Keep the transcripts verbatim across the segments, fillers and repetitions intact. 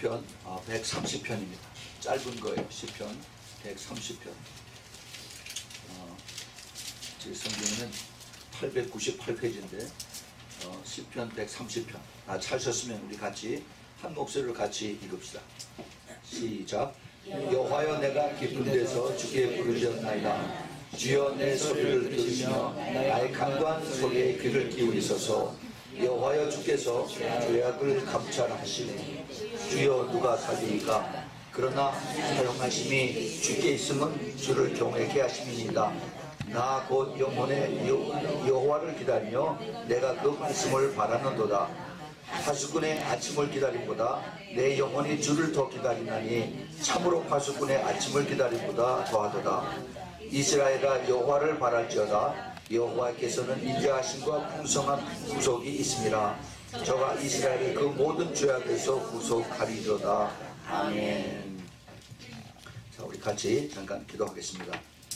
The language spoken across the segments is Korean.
시편 어, 백삼십 편입니다. 짧은 거예요. 시편 백삼십 편. 어, 제 성경에는 팔백구십팔 페이지인데 어, 시편 백삼십 편. 아, 찾으셨으면 우리 같이 한 목소리로 같이 읽읍시다. 시작. 여호와여, 내가 깊은 데서 주께 부르짖었나이다. 주여, 내 소리를 들으시며 나의 간구한 소리에 귀를 기울이소서. 여호와여, 주께서 죄악을 감찰하시니 주여, 누가 살리니까? 그러나 사용하심이 주께 있으면 주를 경외케 하심이니이다. 나 곧 영혼의 여호와를 기다리며 내가 그 말씀을 바라는도다. 파수꾼의 아침을 기다림보다 내 영혼이 주를 더 기다리나니 참으로 파수꾼의 아침을 기다림보다 더하도다. 이스라엘아, 여호와를 바랄지어다. 여호와께서는 인자하심과 풍성한 구속이 있음이라. 저가 이스라엘의 그 모든 죄악에서 구속하리로다. 아멘. 자, 우리 같이 잠깐 기도하겠습니다.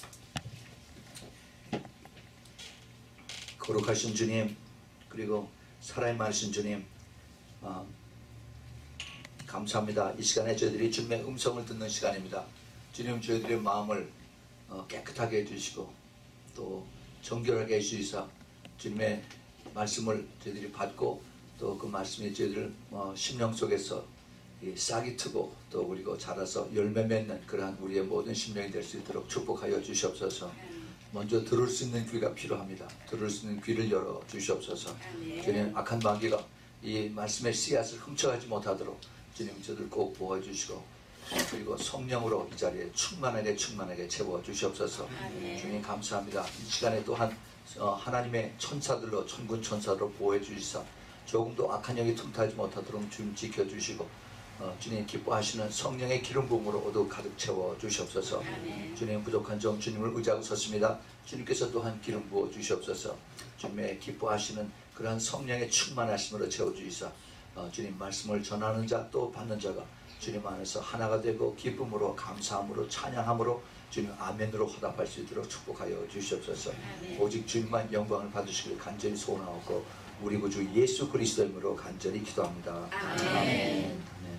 거룩하신 주님, 그리고 살아있는 주님, 어, 감사합니다. 이 시간에 저희들이 주님의 음성을 듣는 시간입니다. 주님, 저희들의 마음을 어, 깨끗하게 해주시고 또 정결하게 해주시사 주님의 말씀을 저희들이 받고 또 그 말씀이 저희들 어, 심령 속에서 이 싹이 트고 또 그리고 자라서 열매 맺는 그러한 우리의 모든 심령이 될 수 있도록 축복하여 주시옵소서. 먼저 들을 수 있는 귀가 필요합니다. 들을 수 있는 귀를 열어 주시옵소서. 주님, 악한 마귀가 이 말씀의 씨앗을 훔쳐가지 못하도록 주님 저들 꼭 보호해 주시고 그리고 성령으로 이 자리에 충만하게 충만하게 채워 주시옵소서. 주님 감사합니다. 이 시간에 또한 어, 하나님의 천사들로 천군 천사로 보호해 주시사 조금도 악한 영이 틈타지 못하도록 주님 지켜주시고 어, 주님 기뻐하시는 성령의 기름 부음으로 모두 가득 채워 주시옵소서. 주님, 부족한 점 주님을 의지하고 섰습니다. 주님께서 또한 기름 부어 주시옵소서. 주님의 기뻐하시는 그러한 성령의 충만하심으로 채워주시사 어, 주님 말씀을 전하는 자 또 받는 자가 주님 안에서 하나가 되고 기쁨으로 감사함으로 찬양함으로 주님 아멘으로 화답할 수 있도록 축복하여 주시옵소서. 아멘. 오직 주님만 영광을 받으시길 간절히 소원하고 우리 구주 예수 그리스도의 이름으로 간절히 기도합니다. 아멘. 아멘.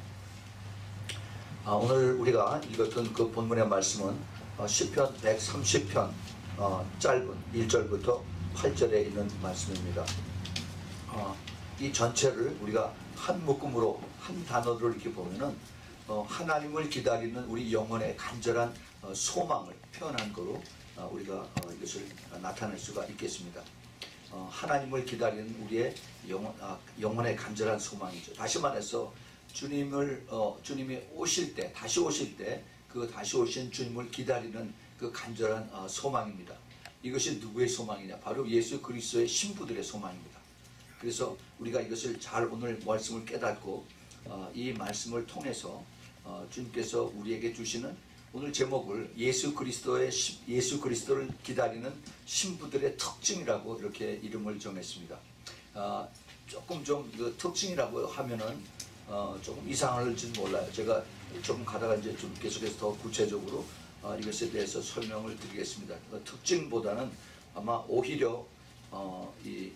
아, 오늘 우리가 읽었던 그 본문의 말씀은 어, 시편 백삼십 편 어, 짧은 일 절부터 팔 절에 있는 말씀입니다. 어, 이 전체를 우리가 한 묶음으로 한 단어로 이렇게 보면은 어, 하나님을 기다리는 우리 영혼의 간절한 어, 소망을 표현한 거로 어, 우리가 어, 이것을 나타낼 수가 있겠습니다. 어, 하나님을 기다리는 우리의 영혼, 아, 영혼의 간절한 소망이죠. 다시 말해서 주님을 어, 주님이 오실 때, 다시 오실 때 그 다시 오신 주님을 기다리는 그 간절한 어, 소망입니다. 이것이 누구의 소망이냐? 바로 예수 그리스도의 신부들의 소망입니다. 그래서 우리가 이것을 잘 오늘 말씀을 깨닫고 어, 이 말씀을 통해서 어, 주님께서 우리에게 주시는 오늘 제목을 예수 그리스도의 예수 그리스도를 기다리는 신부들의 특징이라고 이렇게 이름을 정했습니다. 어, 조금 좀 그 특징이라고 하면은 어, 조금 이상할지는 몰라요. 제가 조금 가다가 이제 좀 계속해서 더 구체적으로 어, 이것에 대해서 설명을 드리겠습니다. 그 특징보다는 아마 오히려 어, 이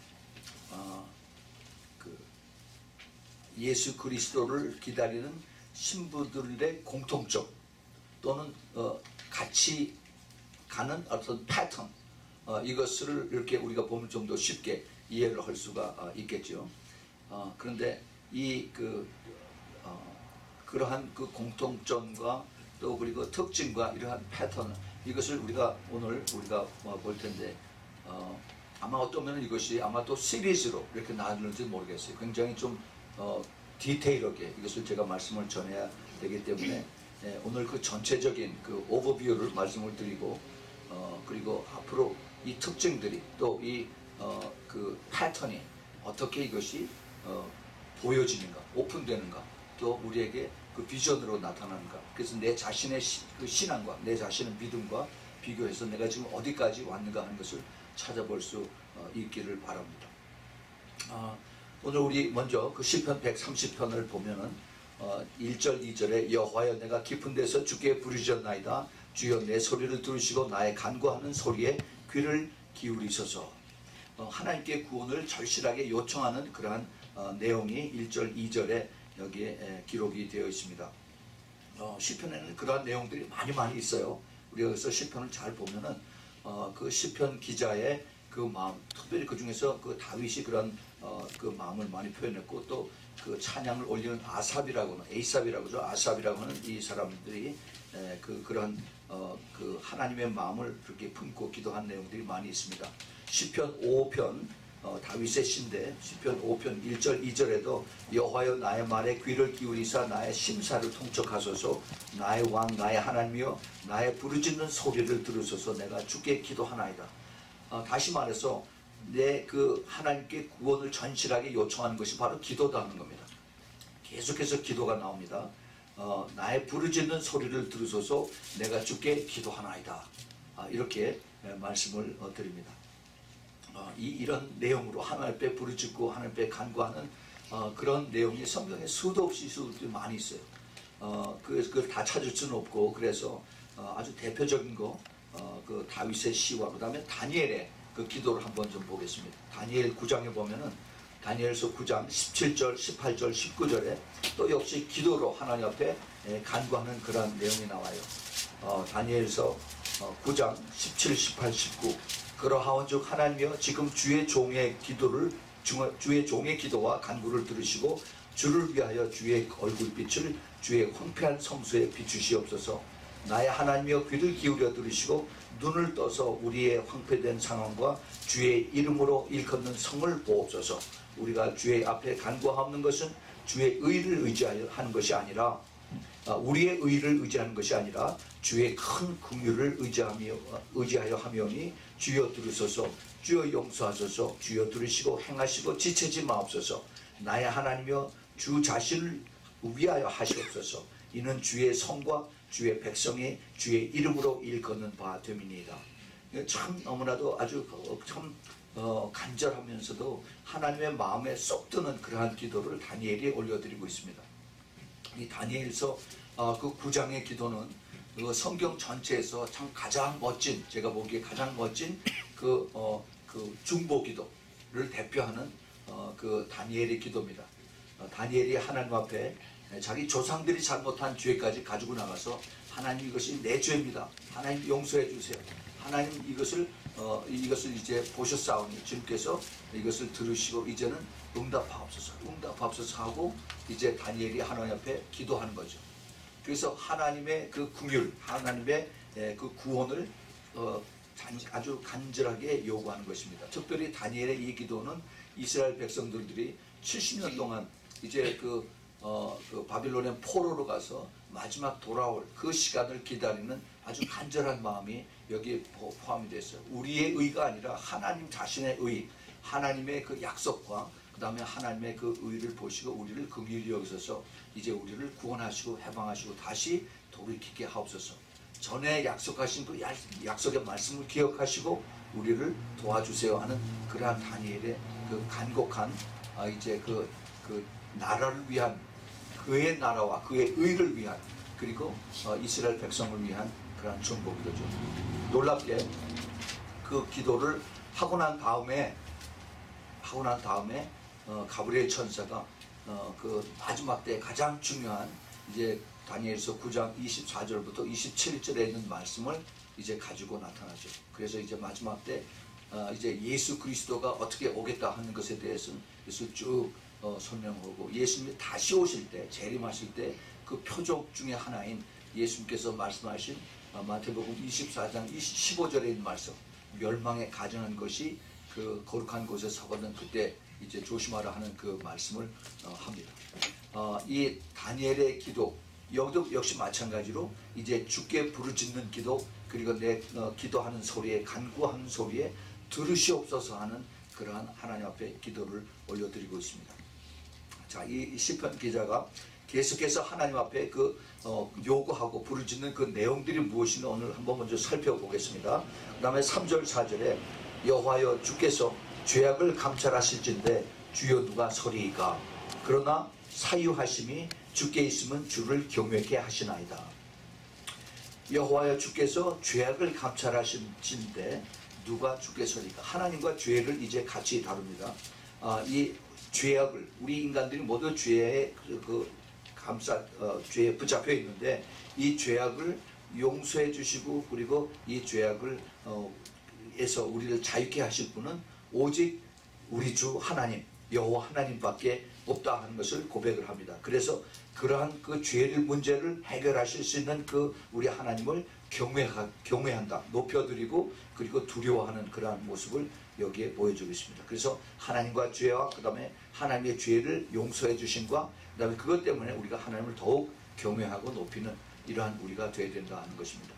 어, 그 예수 그리스도를 기다리는 신부들의 공통점 또는 어, 같이 가는 어떤 패턴 어, 이것을 이렇게 우리가 보면 좀 더 쉽게 이해를 할 수가 어, 있겠죠. 어, 그런데 이 그 어, 그러한 그 공통점과 또 그리고 특징과 이러한 패턴 이것을 우리가 오늘 우리가 볼 텐데 어, 아마 어떤 면은 이것이 아마 또 시리즈로 이렇게 나눌지 모르겠어요. 굉장히 좀 어, 디테일하게 이것을 제가 말씀을 전해야 되기 때문에 예, 오늘 그 전체적인 그 오버뷰를 말씀을 드리고 어, 그리고 앞으로 이 특징들이 또 이 어, 그 패턴이 어떻게 이것이 어, 보여지는가, 오픈되는가, 또 우리에게 그 비전으로 나타나는가. 그래서 내 자신의 시, 그 신앙과 내 자신의 믿음과 비교해서 내가 지금 어디까지 왔는가 하는 것을 찾아볼 수 어, 있기를 바랍니다. 아, 오늘 우리 먼저 그 시편 백삼십 편을 보면은 어, 일 절 이 절에 여호와여, 내가 깊은 데서 주께 부르짖었나이다. 주여, 내 소리를 들으시고 나의 간구하는 소리에 귀를 기울이소서. 어, 하나님께 구원을 절실하게 요청하는 그러한 어, 내용이 일 절 이 절에 여기에 에, 기록이 되어 있습니다. 어, 시편에는 그러한 내용들이 많이 많이 있어요. 우리가 그래서 시편을 잘 보면은 어, 그 시편 기자의 그 마음, 특별히 그 중에서 그 다윗이 그런 어, 그 마음을 많이 표현했고, 또 그 찬양을 올리는 아삽이라고는 에이삽이라고죠. 아삽이라고는 이 사람들이 에, 그 그런 어, 그 하나님의 마음을 그렇게 품고 기도한 내용들이 많이 있습니다. 시편 오 편 어, 다윗의 시인데 시편 오 편 일 절 이 절에도 여호와여 나의 말에 귀를 기울이사 나의 심사를 통촉하소서, 나의 왕 나의 하나님이여 나의 부르짖는 소리를 들으소서, 내가 주께 기도하나이다. 어, 다시 말해서 내 그 하나님께 구원을 전실하게 요청하는 것이 바로 기도다는 겁니다. 계속해서 기도가 나옵니다. 어, 나의 부르짖는 소리를 들으소서, 내가 주께 기도하나이다. 아, 이렇게 말씀을 어, 드립니다. 어, 이, 이런 내용으로 하나님 앞에 부르짖고 하나님 앞에 간구하는 어, 그런 내용이 성경에 수도 없이 수도 많이 있어요. 어, 그, 그걸 다 찾을 수는 없고, 그래서 어, 아주 대표적인 거, 어, 그 다윗의 시와 그 다음에 다니엘의 그 기도를 한번 좀 보겠습니다. 다니엘 구 장에 보면은 다니엘서 구 장 십칠 절, 십팔 절, 십구 절에 또 역시 기도로 하나님 앞에 간구하는 그런 내용이 나와요. 어, 다니엘서 어, 구 장 십칠, 십팔, 십구 그러하온즉 하나님이여 지금 주의 종의 기도를 주의 종의 기도와 간구를 들으시고 주를 위하여 주의 얼굴빛을 주의 황폐한 성소에 비추시옵소서. 나의 하나님이여 귀를 기울여 들으시고 눈을 떠서 우리의 황폐된 상황과 주의 이름으로 일컫는 성을 보옵소서. 우리가 주의 앞에 간구하옵는 것은 주의 의를 의지하여 하는 것이 아니라 우리의 의를 의지하는 것이 아니라 주의 큰 긍휼을 의지하며 의지하여 하며니 주여 들으소서, 주여 용서하소서, 주여 들으시고 행하시고 지체지 마옵소서. 나의 하나님이여 주 자신을 위하여 하시옵소서. 이는 주의 성과 주의 백성이 주의 이름으로 일컫는 바 됨이니이다. 참 너무나도 아주 참 어, 간절하면서도 하나님의 마음에 쏙 드는 그러한 기도를 다니엘이 올려드리고 있습니다. 이 다니엘서 어, 그 구 장의 기도는 그 성경 전체에서 참 가장 멋진, 제가 보기에 가장 멋진 그, 어, 그 중보 기도를 대표하는 어, 그 다니엘의 기도입니다. 어, 다니엘이 하나님 앞에 자기 조상들이 잘못한 죄까지 가지고 나가서 하나님 이것이 내 죄입니다. 하나님 용서해 주세요. 하나님 이것을 어, 이것을 이제 보셨사오니 주님께서 이것을 들으시고 이제는 응답하옵소서, 응답하옵소서 하고 이제 다니엘이 하나님 앞에 기도하는 거죠. 그래서 하나님의 그 긍휼, 하나님의 그 구원을 어, 아주 간절하게 요구하는 것입니다. 특별히 다니엘의 이 기도는 이스라엘 백성들이 칠십 년 동안 이제 그, 어, 그 바빌론의 포로로 가서 마지막 돌아올 그 시간을 기다리는 아주 간절한 마음이 여기에 포함이 됐어요. 우리의 의가 아니라 하나님 자신의 의, 하나님의 그 약속과 그 다음에 하나님의 그 의를 보시고 우리를 긍휼히 여기셔서 이제 우리를 구원하시고 해방하시고 다시 돌이키게 하옵소서. 전에 약속하신 그 약속의 말씀을 기억하시고 우리를 도와주세요 하는 그러한 다니엘의 그 간곡한 아 이제 그, 그 나라를 위한 그의 나라와 그의 의를 위한 그리고 어 이스라엘 백성을 위한 그러한 중보 기도죠. 놀랍게 그 기도를 하고 난 다음에 하고 난 다음에 어 가브리엘 천사가 어 그 마지막 때 가장 중요한 이제 다니엘서 구 장 이십사 절부터 이십칠 절에 있는 말씀을 이제 가지고 나타나죠. 그래서 이제 마지막 때 어 이제 예수 그리스도가 어떻게 오겠다 하는 것에 대해서는 그래서 쭉 어 설명하고 예수님이 다시 오실 때 재림하실 때 그 표적 중에 하나인 예수님께서 말씀하신 어 마태복음 이십사 장 십오 절에 있는 말씀 멸망에 가증한 것이 그 거룩한 곳에 서거든 그때 이제 조심하라 하는 그 말씀을 어 합니다. 어 이 다니엘의 기도 여기도 역시 마찬가지로 이제 주께 부르짖는 기도 그리고 내 어, 기도하는 소리에 간구하는 소리에 들으시옵소서 하는 그러한 하나님 앞에 기도를 올려드리고 있습니다. 자, 이 시편 기자가 계속해서 하나님 앞에 그 어, 요구하고 부르짖는 그 내용들이 무엇인지 오늘 한번 먼저 살펴보겠습니다. 그 다음에 삼 절 사 절에 여호와여 주께서 죄악을 감찰하실진대 주여 누가 서리이까 그러나 사유하심이 주께 있으면 주를 경외케 하시나이다. 여호와여 주께서 죄악을 감찰하실진대 누가 주께 서리까 하나님과 죄를 이제 같이 다룹니다. 아, 이 죄악을 우리 인간들이 모두 죄에 그, 그 감싸 어, 죄에 붙잡혀 있는데 이 죄악을 용서해 주시고 그리고 이 죄악을 어, 에서 우리를 자유케 하실 분은 오직 우리 주 하나님 여호와 하나님밖에 없다 하는 것을 고백을 합니다. 그래서 그러한 그 죄를 문제를 해결하실 수 있는 그 우리 하나님을 경외하, 경외한다, 높여드리고 그리고 두려워하는 그러한 모습을 여기에 보여주고 있습니다. 그래서 하나님과 죄와 그 다음에 하나님의 죄를 용서해 주심과 그 다음에 그것 때문에 우리가 하나님을 더욱 경외하고 높이는 이러한 우리가 되어야 된다 하는 것입니다.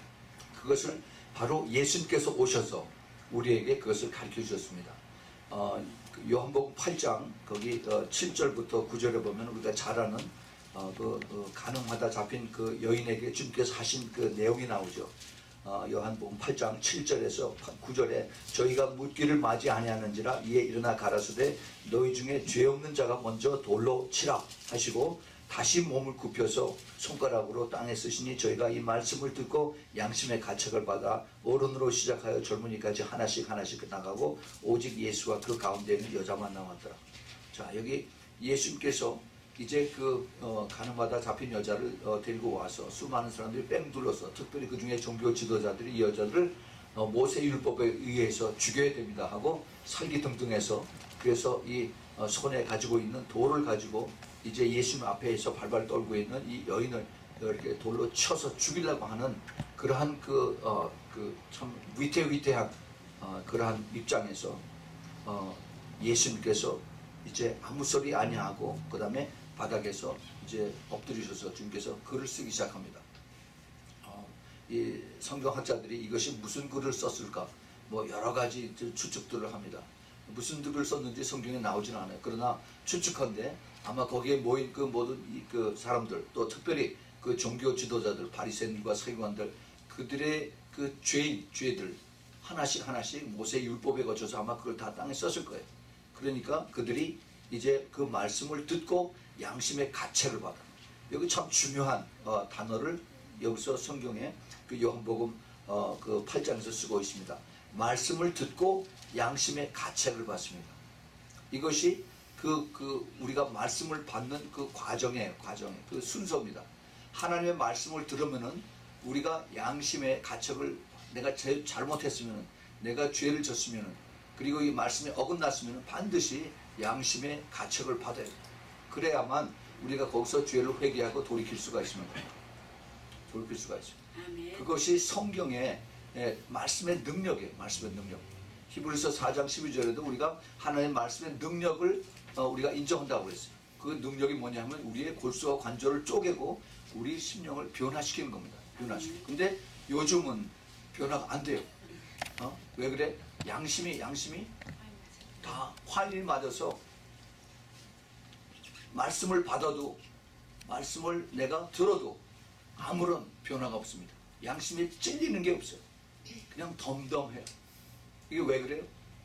그것을 바로 예수님께서 오셔서 우리에게 그것을 가르쳐 주셨습니다. 어, 요한복음 팔 장 거기 어, 칠 절부터 구 절에 보면 우리가 잘 아는 어, 그 어, 가늠하다 잡힌 그 여인에게 주님께서 하신 그 내용이 나오죠. 어, 요한복음 팔 장 칠 절에서 구 절에 저희가 묻기를 맞이 아니하는지라 이에 일어나 가라사대 너희 중에 죄 없는 자가 먼저 돌로 치라 하시고 다시 몸을 굽혀서 손가락으로 땅에 쓰시니 저희가 이 말씀을 듣고 양심의 가책을 받아 어른으로 시작하여 젊은이까지 하나씩 하나씩 나가고 오직 예수와 그 가운데는 여자만 남았더라. 자, 여기 예수님께서 이제 그 어, 가늠하다 잡힌 여자를 어, 데리고 와서 수많은 사람들이 뺑 둘러서 특별히 그 중에 종교 지도자들이 이 여자를 어, 모세 율법에 의해서 죽여야 됩니다 하고 설기등등해서 그래서 이 어, 손에 가지고 있는 돌을 가지고 이제 예수님 앞에서 발발 떨고 있는 이 여인을 이렇게 돌로 쳐서 죽이려고 하는 그러한 그, 어, 그 참 위태위태한 어, 그러한 입장에서 어, 예수님께서 이제 아무 소리 아니하고 그 다음에 바닥에서 이제 엎드리셔서 주님께서 글을 쓰기 시작합니다. 어, 이 성경학자들이 이것이 무슨 글을 썼을까 뭐 여러 가지 추측들을 합니다. 무슨 글을 썼는지 성경에 나오진 않아요. 그러나 추측한데 아마 거기에 모인 그 모든 이 그 사람들 또 특별히 그 종교 지도자들 바리새인들과 서기관들 그들의 그 죄인 죄들 하나씩 하나씩 모세 율법에 거쳐서 아마 그걸 다 땅에 썼을 거예요. 그러니까 그들이 이제 그 말씀을 듣고 양심의 가책을 받아. 여기 참 중요한 어, 단어를 여기서 성경에 그 요한복음 어, 그 팔 장에서 쓰고 있습니다. 말씀을 듣고 양심의 가책을 받습니다. 이것이 그, 그 우리가 말씀을 받는 그 과정의 과정의 그 순서입니다. 하나님의 말씀을 들으면은 우리가 양심의 가책을 내가 제, 잘못했으면은 내가 죄를 졌으면은 그리고 이 말씀에 어긋났으면은 반드시 양심의 가책을 받아야 돼요. 그래야만 우리가 거기서 죄를 회개하고 돌이킬 수가 있습니다. 돌이킬 수가 있어요. 아멘. 그것이 성경의 예, 말씀의 능력이에요. 말씀의 능력. 히브리서 사 장 십이 절에도 우리가 하나님의 말씀의 능력을 어, 우리가 인정한다고 그랬어요. 그 능력이 뭐냐면 우리의 골수와 관절을 쪼개고 우리 심령을 변화시키는 겁니다. 변화시키는. 근데 요즘은 변화가 안 돼요. 어? 왜 그래? 양심이 양심이 다 화인이 맞아서 말씀을 받아도 말씀을 내가 들어도 아무런 변화가 없습니다. 양심에 찔리는 게 없어요. 그냥 덤덤해요. 이게 왜 그래요?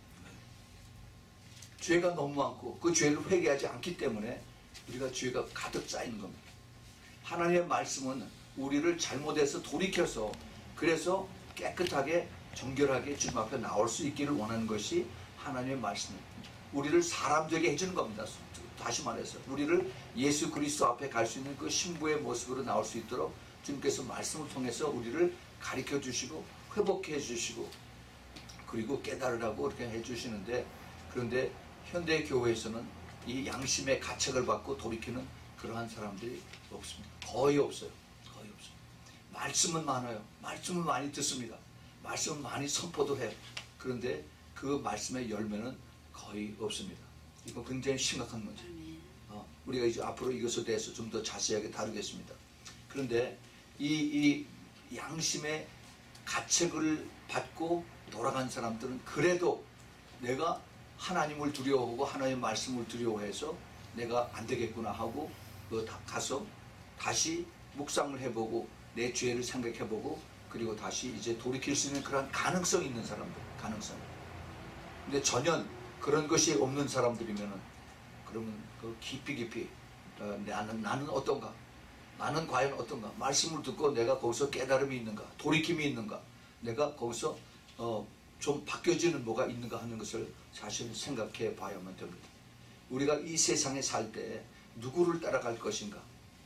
죄가 너무 많고 그 죄를 회개하지 않기 때문에 우리가 죄가 가득 쌓이는 겁니다. 하나님의 말씀은 우리를 잘못해서 돌이켜서 그래서 깨끗하게 정결하게 주님 앞에 나올 수 있기를 원하는 것이 하나님의 말씀입니다. 우리를 사람 되게 해주는 겁니다. 다시 말해서 우리를 예수 그리스도 앞에 갈 수 있는 그 신부의 모습으로 나올 수 있도록 주님께서 말씀을 통해서 우리를 가르쳐 주시고 회복해 주시고 그리고 깨달으라고 이렇게 해주시는데 그런데 현대 교회에서는 이 양심의 가책을 받고 돌이키는 그러한 사람들이 없습니다. 거의 없어요. 거의 없어요. 말씀은 많아요. 말씀은 많이 듣습니다. 말씀은 많이 선포도 해요. 그런데 그 말씀의 열매는 거의 없습니다. 이거 굉장히 심각한 문제. 어, 우리가 이제 앞으로 이것에 대해서 좀 더 자세하게 다루겠습니다. 그런데 이, 이 양심의 가책을 받고 돌아간 사람들은 그래도 내가 하나님을 두려워하고 하나님의 말씀을 두려워해서 내가 안 되겠구나 하고 가서 다시 묵상을 해보고 내 죄를 생각해보고 그리고 다시 이제 돌이킬 수 있는 그런 가능성이 있는 사람들, 가능성. 근데 전혀 그런 것이 없는 사람들이면은 그러면 그 깊이 깊이 어, 나는 나는 어떤가? 나는 과연 어떤가? 말씀을 듣고 내가 거기서 깨달음이 있는가? 돌이킴이 있는가? 내가 거기서 어, 좀 바뀌어지는 뭐가 있는가 하는 것을 사실 생각해 봐야만 됩니다. 우리가 이 세상에 살 때 누구를 따라갈 것인가?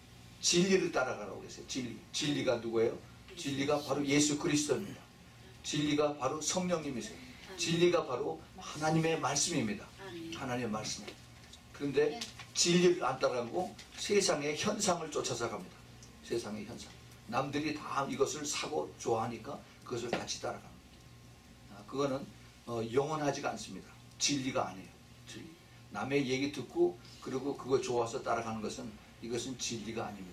진리를 따라가라고 했어요. 진리. 진리가 누구예요? 진리가 바로 예수 그리스도입니다. 진리가 바로 성령님이세요. 진리가 바로 하나님의 말씀입니다. 하나님의 말씀. 그런데 진리를 안 따라가고 세상의 현상을 쫓아서 갑니다. 세상의 현상. 남들이 다 이것을 사고 좋아하니까 그것을 같이 따라갑니다. 그거는 어, 영원하지가 않습니다. 진리가 아니에요. 진리. 남의 얘기 듣고 그리고 그거 좋아서 따라가는 것은 이것은 진리가 아닙니다.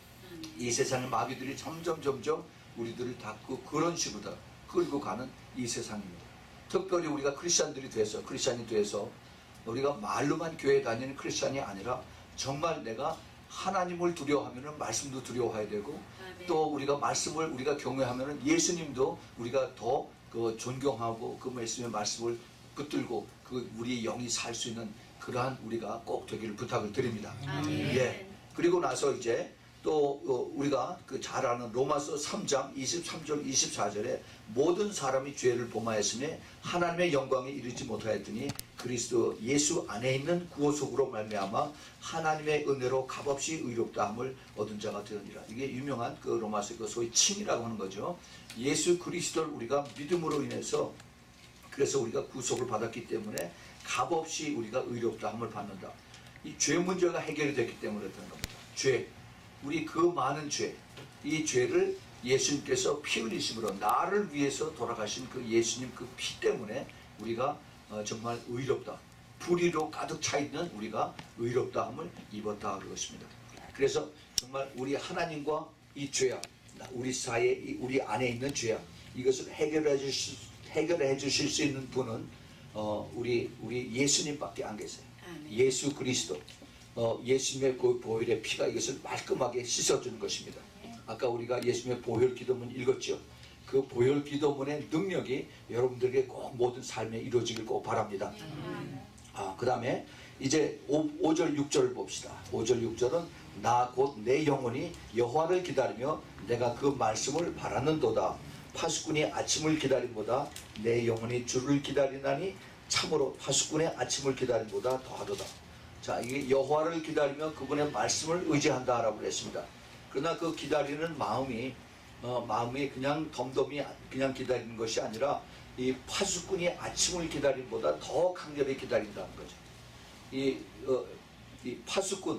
이 세상의 마귀들이 점점 점점 우리들을 닫고 그런 식으로 다 끌고 가는 이 세상입니다. 특별히 우리가 크리스찬들이 돼서 크리스찬이 돼서 우리가 말로만 교회 다니는 크리스찬이 아니라 정말 내가 하나님을 두려워하면 말씀도 두려워해야 되고 또 우리가 말씀을 우리가 경외하면 예수님도 우리가 더 그 존경하고 그 말씀의 말씀을 붙들고 그 우리 영이 살 수 있는 그러한 우리가 꼭 되기를 부탁을 드립니다. 예. 그리고 나서 이제 또 우리가 그 잘 아는 로마서 삼 장 이십삼 절 이십사 절에 모든 사람이 죄를 범하였으며 하나님의 영광에 이르지 못하였더니 그리스도 예수 안에 있는 구원속으로 말미암아 하나님의 은혜로 값없이 의롭다함을 얻은 자가 되었느니라. 이게 유명한 그 로마서 그 소위 칭이라고 하는 거죠. 예수 그리스도를 우리가 믿음으로 인해서 그래서 우리가 구속을 받았기 때문에 값없이 우리가 의롭다함을 받는다. 이 죄 문제가 해결이 됐기 때문에 그런 겁니다. 죄. 우리 그 많은 죄, 이 죄를 예수님께서 피 흘리심으로 나를 위해서 돌아가신 그 예수님 그 피 때문에 우리가 어, 정말 의롭다. 불의로 가득 차 있는 우리가 의롭다함을 입었다 그것입니다. 그래서 정말 우리 하나님과 이 죄악, 우리 사이에 우리 안에 있는 죄악, 이것을 해결해 주실 해결해 주실 수 있는 분은 어, 우리 우리 예수님밖에 안 계세요. 예수 그리스도. 어, 예수님의 그 보혈의 피가 이것을 말끔하게 씻어주는 것입니다. 아까 우리가 예수님의 보혈 기도문 읽었죠. 그 보혈 기도문의 능력이 여러분들에게 꼭 모든 삶에 이루어지길 꼭 바랍니다. 아, 그 다음에 이제 오 절 육 절 봅시다. 오 절 육 절은 나 곧 내 영혼이 여호와를 기다리며 내가 그 말씀을 바라는도다. 파수꾼이 아침을 기다림보다 내 영혼이 주를 기다리나니 참으로 파수꾼의 아침을 기다림보다 더하도다. 자, 이게 여호와를 기다리며 그분의 말씀을 의지한다라고 그랬습니다. 그러나 그 기다리는 마음이 어, 마음이 그냥 덤덤히 그냥 기다리는 것이 아니라 이 파수꾼이 아침을 기다림보다 더 강렬히 기다린다는 거죠. 이, 어, 이 파수꾼,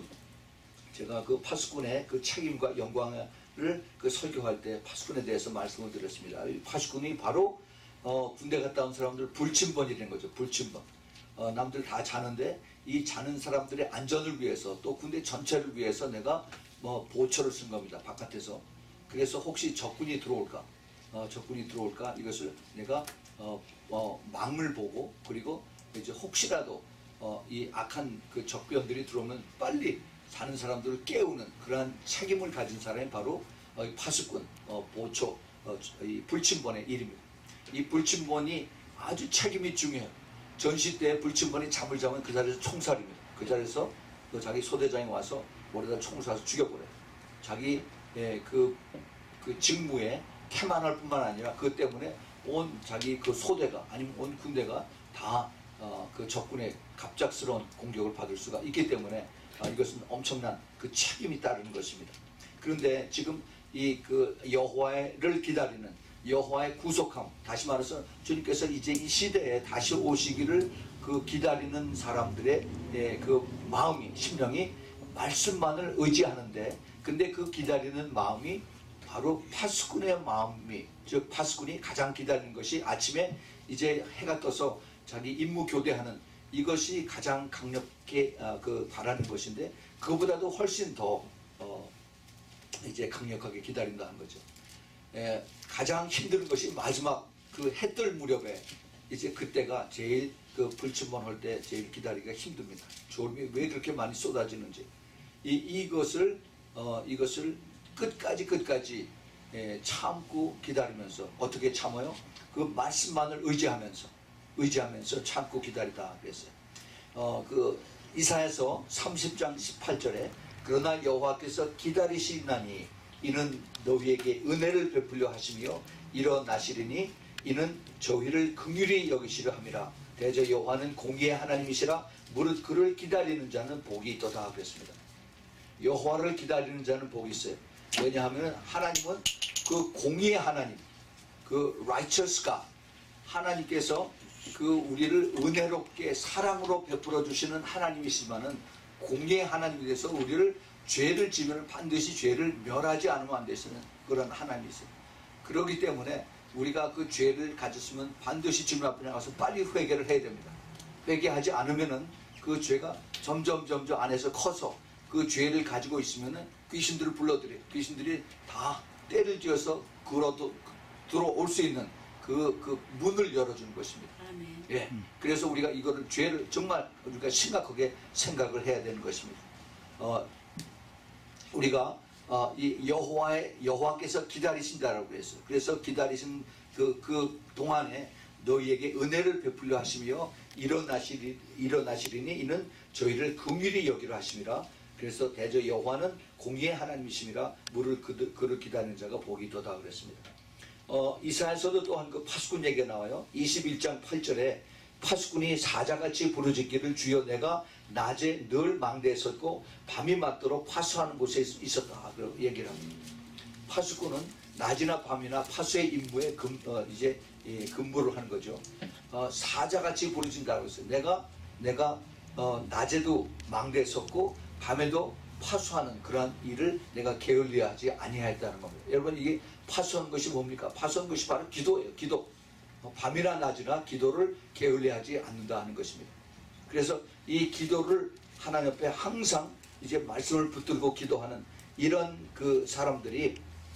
제가 그 파수꾼의 그 책임과 영광을 그 설교할 때 파수꾼에 대해서 말씀을 드렸습니다. 이 파수꾼이 바로 어, 군대 갔다 온 사람들 불침번이 된 거죠. 불침번. 어, 남들 다 자는데 이 자는 사람들의 안전을 위해서 또 군대 전체를 위해서 내가 뭐 보초를 쓴 겁니다. 바깥에서. 그래서 혹시 적군이 들어올까 어, 적군이 들어올까 이것을 내가 어, 어, 망을 보고 그리고 이제 혹시라도 어, 이 악한 그 적병들이 들어오면 빨리 자는 사람들을 깨우는 그러한 책임을 가진 사람이 바로 어, 이 파수꾼, 어, 보초, 어, 이 불침번의 일입니다. 이 불침번이 아주 책임이 중요해요. 전시 때 불침번이 잠을 자면 그 자리에서 총살입니다. 그 자리에서 그 자기 소대장이 와서 머리에다 총을 쏴서 죽여버려요. 자기 예, 그, 그 직무에 태만할 뿐만 아니라 그것 때문에 온 자기 그 소대가 아니면 온 군대가 다 어, 그 적군의 갑작스러운 공격을 받을 수가 있기 때문에 어, 이것은 엄청난 그 책임이 따르는 것입니다. 그런데 지금 이 그 여호와를 기다리는 여호와의 구속함, 다시 말해서 주님께서 이제 이 시대에 다시 오시기를 그 기다리는 사람들의 예, 그 마음이 심령이 말씀만을 의지하는데 근데 그 기다리는 마음이 바로 파수꾼의 마음이 즉 파수꾼이 가장 기다리는 것이 아침에 이제 해가 떠서 자기 임무 교대하는 이것이 가장 강력하게 어, 그 바라는 것인데 그보다도 훨씬 더 어, 이제 강력하게 기다린다는 거죠. 에, 가장 힘든 것이 마지막 그 해뜰 무렵에 이제 그때가 제일 그 불침번 할 때 제일 기다리기가 힘듭니다. 졸음이 왜 그렇게 많이 쏟아지는지 이 이것을 어, 이것을 끝까지 끝까지 에, 참고 기다리면서 어떻게 참아요? 그 말씀만을 의지하면서 의지하면서 참고 기다리다 그랬어요. 어, 그 이사야서 삼십 장 십팔 절에 그러나 여호와께서 기다리시나니 이는 너희에게 은혜를 베풀려 하시며 일어나시리니 이는 저희를 긍휼히 여기시려 함이라. 대저 여호와는 공의의 하나님이시라 무릇 그를 기다리는 자는 복이 있도다 그랬습니다. 여호와를 기다리는 자는 복이 있어요. 왜냐하면 하나님은 그 공의의 하나님, 그 righteous God, 하나님께서 그 우리를 은혜롭게 사랑으로 베풀어 주시는 하나님이시지만은 공의의 하나님이 돼서 우리를 죄를 지면 반드시 죄를 멸하지 않으면 안 되시는 그런 하나님이세요. 그렇기 때문에 우리가 그 죄를 가졌으면 반드시 주님 앞에 나가서 빨리 회개를 해야 됩니다. 회개하지 않으면은 그 죄가 점점 점점 안에서 커서 그 죄를 가지고 있으면은 귀신들을 불러들여요. 귀신들이 다 때를 지어서 그러도 들어올 수 있는 그, 그 문을 열어주는 것입니다. 아멘. 예. 그래서 우리가 이거를 죄를 정말 우리가 심각하게 생각을 해야 되는 것입니다. 어, 우리가 어, 이 여호와의 여호와께서 기다리신다라고 했어요. 그래서 기다리신 그, 그 동안에 너희에게 은혜를 베풀려 하시며 일어나시리, 일어나시리니 이는 저희를 긍휼히 여기려 하심이라. 그래서 대저 여호와는 공의의 하나님이심이라 물을 그들, 그를 기다리는 자가 복이 있도다 그랬습니다. 어, 이사야서도 또한 그 파수꾼 얘기가 나와요. 이십일 장 팔 절에 파수꾼이 사자같이 부르짖기를 주여 내가 낮에 늘 망대에 섰고 밤이 맞도록 파수하는 곳에 있었다. 그런 얘기를 합니다. 파수꾼은 낮이나 밤이나 파수의 임무에 금, 어, 이제 예, 근무를 하는 거죠. 어, 사자같이 부르짖는다고 했어요. 내가 내가 어, 낮에도 망대에 섰고 밤에도 파수하는 그러한 일을 내가 게을리하지 아니하였다는 겁니다. 여러분 이게 파수하는 것이 뭡니까? 파수하는 것이 바로 기도예요. 기도. 밤이나 낮이나 기도를 게을리하지 않는다 하는 것입니다. 그래서 이 기도를 하나님 앞에 항상 이제 말씀을 붙들고 기도하는 이런 그 사람들이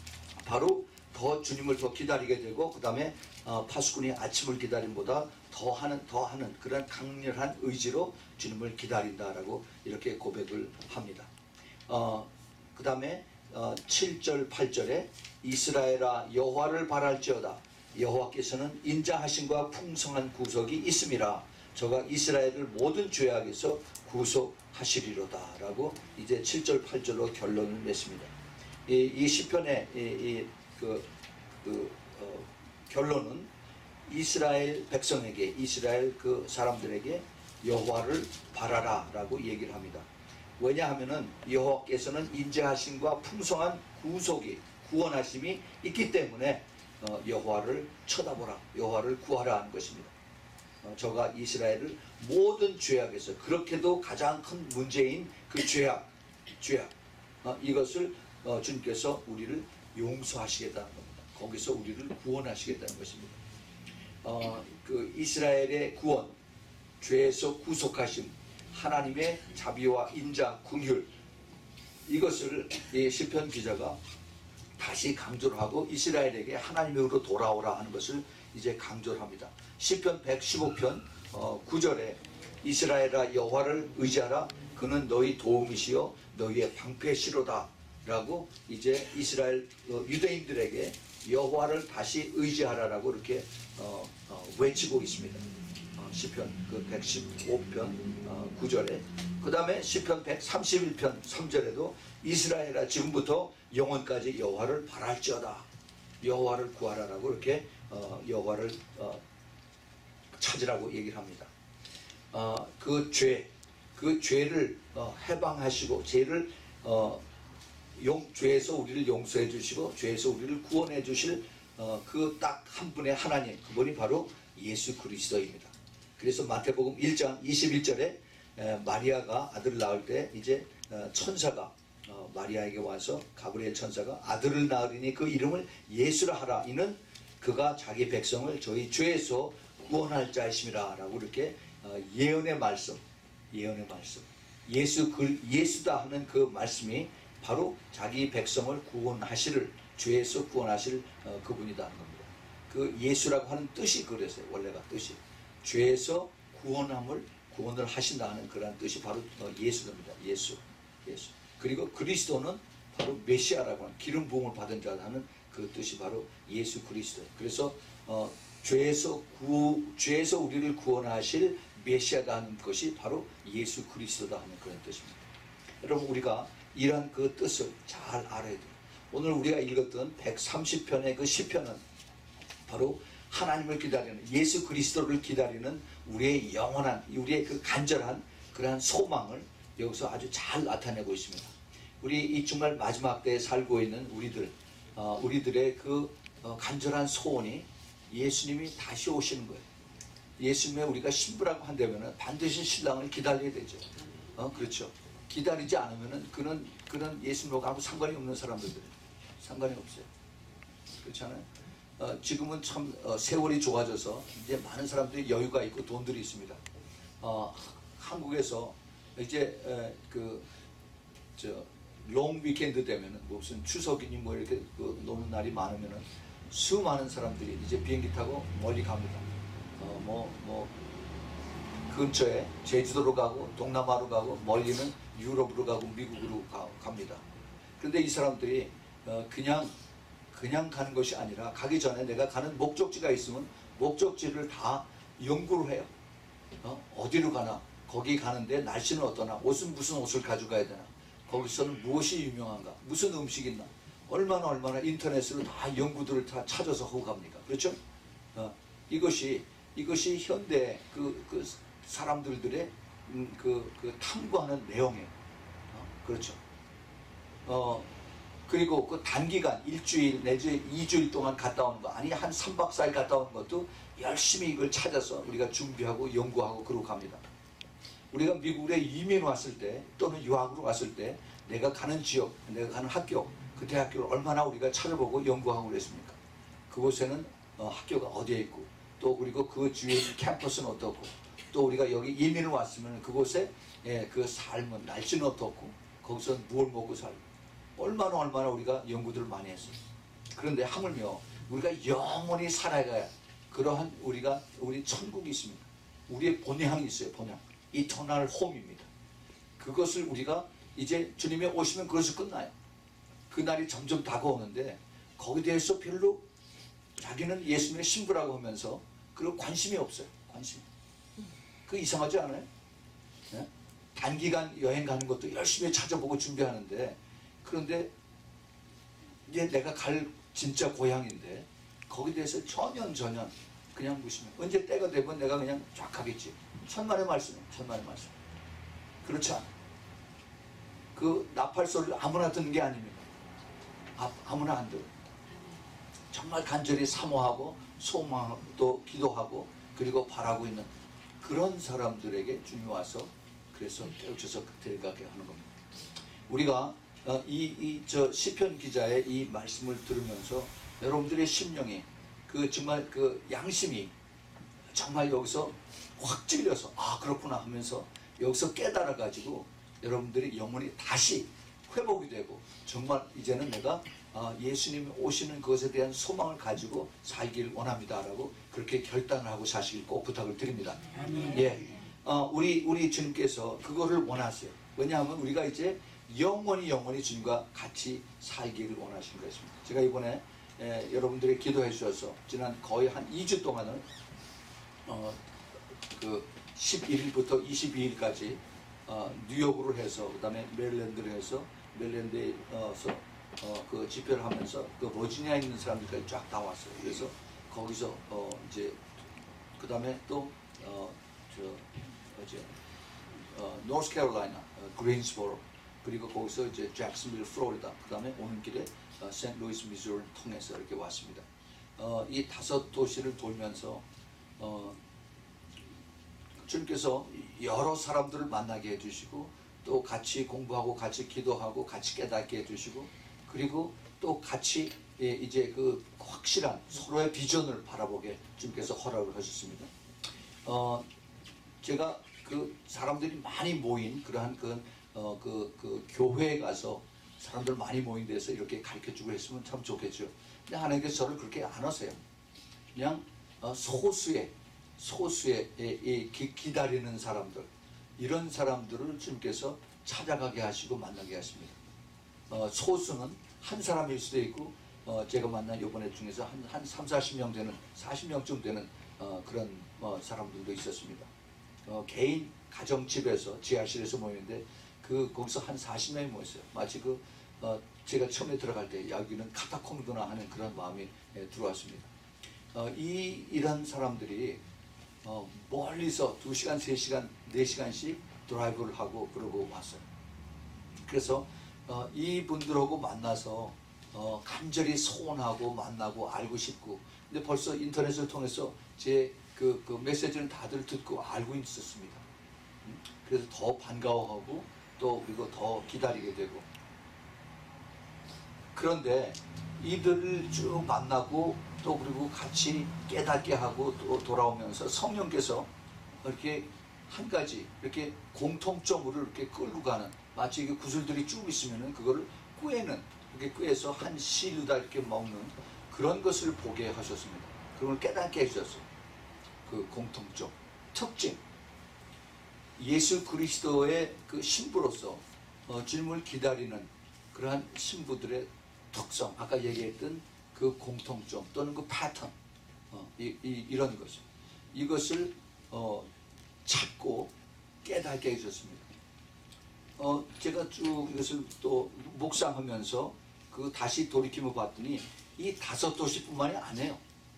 바로 더 주님을 더 기다리게 되고 그 다음에 어, 파수꾼이 아침을 기다림보다 더 하는 더 하는 그런 강렬한 의지로 주님을 기다린다라고 이렇게 고백을 합니다. 어, 그 다음에 어, 칠 절 팔 절에 이스라엘아 여호와를 바랄지어다 여호와께서는 인자하심과 풍성한 구속이 있음이라 저가 이스라엘을 모든 죄악에서 구속하시리로다 라고 이제 칠 절 팔 절로 결론을 냈습니다. 이, 이 시편의 이, 이, 그, 그, 어, 결론은 이스라엘 백성에게 이스라엘 그 사람들에게 여호와를 바라라 라고 얘기를 합니다. 왜냐하면은 여호와께서는 인자하심과 풍성한 구속이 구원하심이 있기 때문에 어, 여호와를 쳐다보라 여호와를 구하라 하는 것입니다. 어, 저가 이스라엘을 모든 죄악에서 그렇게도 가장 큰 문제인 그 죄악 죄악 어, 이것을 어, 주님께서 우리를 용서하시겠다는 겁니다. 거기서 우리를 구원하시겠다는 것입니다. 어, 그 이스라엘의 구원 죄에서 구속하심 하나님의 자비와 인자 긍휼 이것을 이 시편 기자가 다시 강조를 하고 이스라엘에게 하나님으로 돌아오라 하는 것을 이제 강조를 합니다. 시편 백십오 편 어, 구 절에 이스라엘아 여호와를 의지하라 그는 너희 도움이시여 너희의 방패시로다 라고 이제 이스라엘 어, 유대인들에게 여호와를 다시 의지하라라고 이렇게 어, 어, 외치고 있습니다. 어, 시편 그 백십오 편 어, 구 절에 그 다음에 시편 백삼십일 편 삼 절에도 이스라엘아 지금부터 영원까지 여호와를 바랄지어다 여호와를 구하라라고 이렇게 어, 여호와를 어, 찾으라고 얘기를 합니다. 어, 그 죄, 그 죄를 어, 해방하시고 죄를 어, 용, 죄에서 우리를 용서해 주시고 죄에서 우리를 구원해 주실 어, 그 딱 한 분의 하나님 그분이 바로 예수 그리스도입니다. 그래서 마태복음 일 장 이십일 절에 에, 마리아가 아들을 낳을 때 이제 어, 천사가 어, 마리아에게 와서 가브리엘 천사가 아들을 낳으리니 그 이름을 예수라 하라 이는 그가 자기 백성을 저희 죄에서 구원할 자이심이라 라고 이렇게 어, 예언의 말씀 예언의 말씀 예수 그, 예수다 하는 그 말씀이 바로 자기 백성을 구원하실 죄에서 구원하실 어, 그분이다 하는 겁니다. 그 예수라고 하는 뜻이 그랬어요. 원래가 뜻이 죄에서 구원함을 구원을 하신다는 그런 뜻이 바로 어, 예수입니다. 예수 예수 그리고 그리스도는 바로 메시아라고 하는 기름 부음을 받은 자 하는 그 뜻이 바로 예수 그리스도. 그래서 어, 죄에서 구 죄에서 우리를 구원하실 메시아다 하는 것이 바로 예수 그리스도다 하는 그런 뜻입니다. 여러분 우리가 이러한 그 뜻을 잘 알아야 돼요. 오늘 우리가 읽었던 백삼십 편의 그 시편은 바로 하나님을 기다리는 예수 그리스도를 기다리는 우리의 영원한 우리의 그 간절한 그러한 소망을 여기서 아주 잘 나타내고 있습니다. 우리 이 정말 마지막 때에 살고 있는 우리들, 어, 우리들의 그 어, 간절한 소원이 예수님이 다시 오시는 거예요. 예수님의 우리가 신부라고 한다면 반드시 신랑을 기다려야 되죠. 어, 그렇죠. 기다리지 않으면은 그는 그는 예수님하고 아무 상관이 없는 사람들들 상관이 없어요. 그렇잖아요. 어, 지금은 참 어, 세월이 좋아져서 이제 많은 사람들이 여유가 있고 돈들이 있습니다. 어, 한국에서 이제 에, 그 저 롱 위켄드 되면은 무슨 추석이니 뭐 이렇게 그 노는 날이 많으면은 수많은 사람들이 이제 비행기 타고 멀리 갑니다. 어, 뭐 뭐 근처에 제주도로 가고 동남아로 가고 멀리는 유럽으로 가고 미국으로 가, 갑니다. 그런데 이 사람들이 어, 그냥 그냥 가는 것이 아니라 가기 전에 내가 가는 목적지가 있으면 목적지를 다 연구를 해요. 어? 어디로 가나, 거기 가는데 날씨는 어떠나, 옷은 무슨 옷을 가져가야 되나, 거기서는 무엇이 유명한가, 무슨 음식이 있나, 얼마나 얼마나 인터넷으로 다 연구들을 다 찾아서 하고 갑니까? 그렇죠? 어, 이것이 이것이 현대 그, 그 사람들들의 음, 그, 그 탐구하는 내용이에요. 어, 그렇죠. 어, 그리고 그 단기간 일주일 내지 이주일 동안 갔다 오는 거, 아니 한 삼박 사일 갔다 오는 것도 열심히 이걸 찾아서 우리가 준비하고 연구하고 그러고 갑니다. 우리가 미국에 이민 왔을 때 또는 유학으로 왔을 때 내가 가는 지역, 내가 가는 학교, 그 대학교를 얼마나 우리가 찾아보고 연구하고 그랬습니까? 그곳에는 어, 학교가 어디에 있고, 또 그리고 그 주위에 있는 캠퍼스는 어떻고, 또 우리가 여기 이민을 왔으면 그곳에 예, 그 삶은 날씨는 어떻고, 거기서 무엇을 먹고 살고, 얼마나 얼마나 우리가 연구들을 많이 했어요. 그런데 하물며 우리가 영원히 살아가야 그러한 우리가 우리 천국이 있습니다. 우리의 본향이 있어요. 본향. 이터널 홈입니다. 그것을 우리가 이제 주님이 오시면 그것이 끝나요. 그날이 점점 다가오는데 거기에 대해서 별로 자기는 예수님의 신부라고 하면서 그런 관심이 없어요. 관심이. 그 이상하지 않아요? 네? 단기간 여행 가는 것도 열심히 찾아보고 준비하는데, 그런데 이제 내가 갈 진짜 고향인데 거기에 대해서 전혀 전혀 그냥 무심해. 언제 때가 되면 내가 그냥 쫙 가겠지. 천만의 말씀이에요. 천만의 말씀. 그렇지 않아. 그 나팔 소리를 아무나 듣는 게 아닙니다. 아, 아무나 안 들어요. 정말 간절히 사모하고 소망도 기도하고 그리고 바라고 있는 그런 사람들에게 주님이 와서 그래서 깨우쳐서 데려가게 하는 겁니다. 우리가 어, 이, 이, 저, 시편 기자의 이 말씀을 들으면서 여러분들의 심령이 그 정말 그 양심이 정말 여기서 확 찔려서 아, 그렇구나 하면서 여기서 깨달아 가지고 여러분들이 영혼이 다시 회복이 되고 정말 이제는 내가 어, 예수님이 오시는 것에 대한 소망을 가지고 살기를 원합니다라고 그렇게 결단을 하고 사실 꼭 부탁을 드립니다. 아멘. 예, 어, 우리 우리 주님께서 그거를 원하세요. 왜냐하면 우리가 이제 영원히 영원히 주님과 같이 살기를 원하시는 것입니다. 제가 이번에 에, 여러분들이 기도해 주셔서 지난 거의 한 이 주 동안을 어, 그 십일 일부터 이십이 일까지 어, 뉴욕으로 해서 그 다음에 메릴랜드로 해서 메릴랜드에서 어, 그 집회를 하면서 그 버지니아에 있는 사람들까지 쫙 다 왔어요. 그래서 거기서 어, 이제 그 다음에 또 어, 저 어제 어, 노스캐롤라이나 어, 그린스보로, 그리고 거기서 이제 잭슨빌, 플로리다, 그 다음에 오는 길에 어, 세인트루이스, 미주리를 통해서 이렇게 왔습니다. 어, 이 다섯 도시를 돌면서 어, 주님께서 여러 사람들을 만나게 해주시고 또 같이 공부하고 같이 기도하고 같이 깨닫게 해주시고 그리고 또 같이 예, 이제 그 확실한 서로의 비전을 바라보게 주님께서 허락을 하셨습니다. 어, 제가 그 사람들이 많이 모인 그러한 그 어, 그, 그 교회에 가서 사람들 많이 모인 데서 이렇게 가르쳐주고 했으면 참 좋겠죠. 근데 하나님께서 저를 그렇게 안 하세요. 그냥 어, 소수의 소수의 이, 이, 기, 기다리는 사람들, 이런 사람들을 주님께서 찾아가게 하시고 만나게 하십니다. 어, 소수는 한 사람일 수도 있고 어, 제가 만난 이번에 중에서 한, 한 삼사십 명 되는 사십 명쯤 되는 어, 그런 어, 사람들도 있었습니다. 어, 개인 가정집에서 지하실에서 모이는데 그 거기서 한 사십 명이 모였어요. 마치 그 어, 제가 처음에 들어갈 때 여기는 카타콤이구나 하는 그런 마음이 예, 들어왔습니다. 어, 이 이런 사람들이 어, 멀리서 두 시간, 세 시간, 네 시간씩 드라이브를 하고 그러고 왔어요. 그래서 어, 이분들하고 만나서 어, 간절히 소원하고 만나고 알고 싶고, 근데 벌써 인터넷을 통해서 제 그 그 메시지를 다들 듣고 알고 있었습니다. 그래서 더 반가워하고 또 그리고 더 기다리게 되고. 그런데 이들을 쭉 만나고 또 그리고 같이 깨닫게 하고 또 돌아오면서 성령께서 이렇게 한 가지 이렇게 공통점으로 이렇게 끌고 가는, 마치 이게 구슬들이 쭉 있으면은 그거를 꿰는, 이렇게 꿰서 한 실루다 이렇게 먹는 그런 것을 보게 하셨습니다. 그걸 깨닫게 해주셨어요. 그 공통점, 특징, 예수 그리스도의 그 신부로서 어, 주님을 기다리는 그러한 신부들의 특성, 아까 얘기했던 그 공통점 또는 그 패턴, 어, 이, 이, 이런 것을 이것을 어, 찾고 깨닫게 해주셨습니다. 어, 제가 쭉 이것을 또 묵상하면서 그 다시 돌이킴을 봤더니 이 다섯 도시뿐만이 아니에요.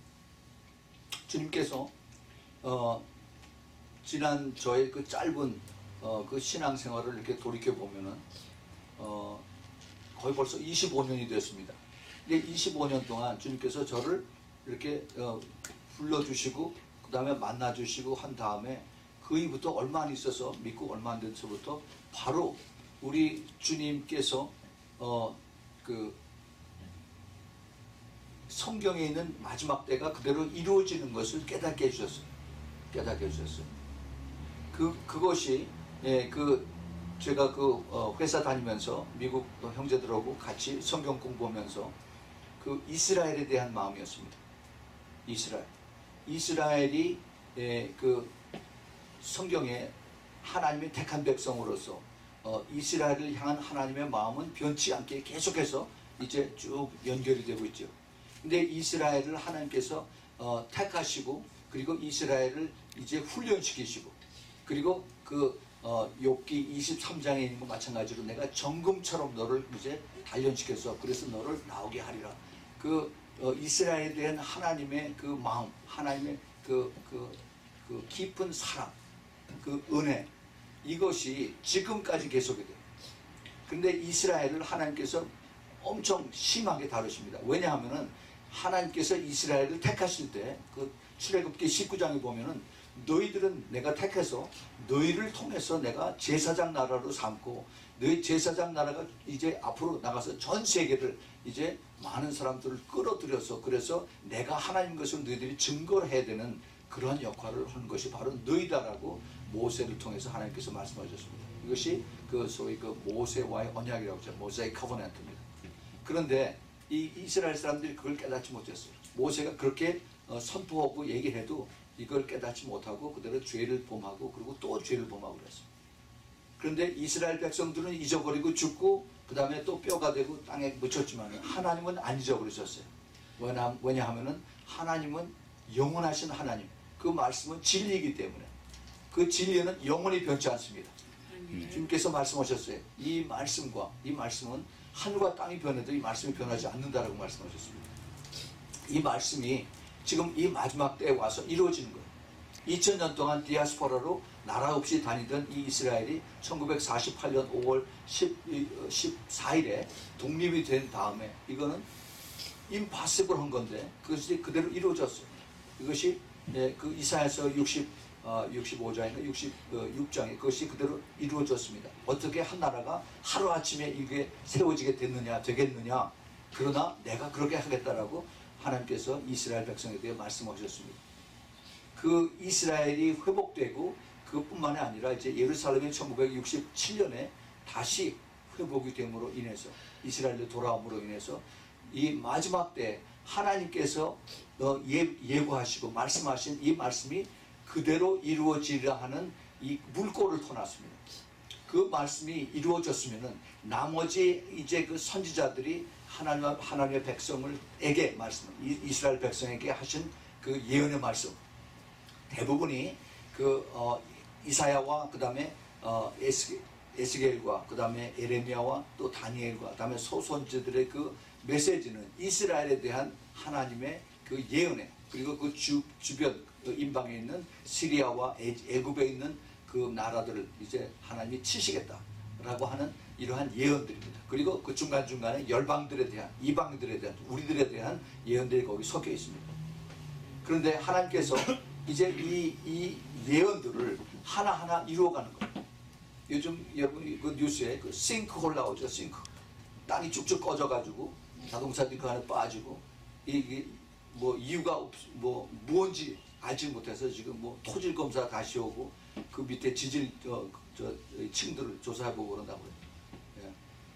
주님께서 어, 지난 저의 그 짧은 어, 그 신앙생활을 이렇게 돌이켜 보면은 어, 거의 벌써 이십오 년이 됐습니다. 근데 이십오 년 동안 주님께서 저를 이렇게 어, 불러주시고 그 다음에 만나주시고 한 다음에 그 이후부터 얼마 안 있어서, 믿고 얼마 안 돼서부터 바로 우리 주님께서 어, 그 성경에 있는 마지막 때가 그대로 이루어지는 것을 깨닫게 해주셨어요. 깨닫게 해주셨어요. 그, 그것이, 예, 그, 제가 그, 어, 회사 다니면서 미국 형제들하고 같이 성경 공부하면서 그 이스라엘에 대한 마음이었습니다. 이스라엘. 이스라엘이, 예, 그, 성경에 하나님의 택한 백성으로서, 어, 이스라엘을 향한 하나님의 마음은 변치 않게 계속해서 이제 쭉 연결이 되고 있죠. 근데 이스라엘을 하나님께서 어, 택하시고, 그리고 이스라엘을 이제 훈련시키시고, 그리고 그 어, 욥기 이십삼 장에 있는 것 마찬가지로 내가 정금처럼 너를 이제 단련시켜서 그래서 너를 나오게 하리라. 그 어, 이스라엘에 대한 하나님의 그 마음, 하나님의 그, 그, 그 깊은 사랑, 그 은혜, 이것이 지금까지 계속이 돼요. 근데 이스라엘을 하나님께서 엄청 심하게 다루십니다. 왜냐하면은 하나님께서 이스라엘을 택하실 때 그 출애굽기 십구 장에 보면은 너희들은 내가 택해서 너희를 통해서 내가 제사장 나라로 삼고, 너희 제사장 나라가 이제 앞으로 나가서 전 세계를 이제 많은 사람들을 끌어들여서, 그래서 내가 하나님 것을 너희들이 증거를 해야 되는 그러한 역할을 하는 것이 바로 너희다라고 모세를 통해서 하나님께서 말씀하셨습니다. 이것이 그 소위 그 모세와의 언약이라고 하죠. 모세의 커버넌트입니다. 그런데 이 이스라엘 사람들이 그걸 깨닫지 못했어요. 모세가 그렇게 선포하고 얘기해도 이걸 깨닫지 못하고 그대로 죄를 범하고 그리고 또 죄를 범하고 그랬어요. 그런데 이스라엘 백성들은 잊어버리고 죽고 그 다음에 또 뼈가 되고 땅에 묻혔지만 하나님은 안 잊어버리셨어요. 왜냐, 왜냐하면 하나님은 영원하신 하나님, 그 말씀은 진리이기 때문에 그 진리는 영원히 변치 않습니다. 음. 주님께서 말씀하셨어요. 이 말씀과 이 말씀은 하늘과 땅이 변해도 이 말씀이 변하지 않는다라고 말씀하셨습니다. 이 말씀이 지금 이 마지막 때에 와서 이루어지는 거예요. 이천 년 동안 디아스포라로 나라 없이 다니던 이 이스라엘이 천구백사십팔 년 오월 십사 일에 독립이 된 다음에 이거는 임파서블 한 건데 그것이 그대로 이루어졌어요. 이것이 예, 그 이사야서 육십, 어, 육십오 장인가 육십육 장에 그것이 그대로 이루어졌습니다. 어떻게 한 나라가 하루아침에 이게 세워지게 됐느냐, 되겠느냐. 그러나 내가 그렇게 하겠다라고 하나님께서 이스라엘 백성에 대해 말씀하셨습니다. 그 이스라엘이 회복되고 그뿐만이 아니라 이제 예루살렘이 천구백육십칠 년에 다시 회복이 됨으로 인해서 이스라엘로 돌아옴으로 인해서 이 마지막 때 하나님께서 예, 예고하시고 말씀하신 이 말씀이 그대로 이루어지려 하는 이 물꼬를 터놨습니다. 그 말씀이 이루어졌으면은 나머지 이제 그 선지자들이 하나님, 하나님의 백성을에게 말씀, 이스라엘 백성에게 하신 그 예언의 말씀 대부분이 그 어, 이사야와 그 다음에 어, 에스, 에스겔과 그 다음에 에레미야와 또 다니엘과 그 다음에 소선지들의 그 메시지는 이스라엘에 대한 하나님의 그 예언에, 그리고 그 주, 주변 그 인방에 있는 시리아와 애굽에 있는 그 그 나라들을 이제 하나님이 치시겠다라고 하는 이러한 예언들입니다. 그리고 그 중간중간에 열방들에 대한, 이방들에 대한, 우리들에 대한 예언들이 거기 섞여 있습니다. 그런데 하나님께서 이제 이, 이 예언들을 하나하나 이루어가는 거예요. 요즘 여러분 그 뉴스에 그 싱크홀 나오죠. 싱크. 땅이 쭉쭉 꺼져가지고 자동차들이 그 안에 빠지고, 이게 뭐 이유가 없, 뭐 무언지 알지 못해서 지금 뭐 토질 검사 다시 오고 그 밑에 지질 저, 저 층들을 조사해보고 그런다고요. 예.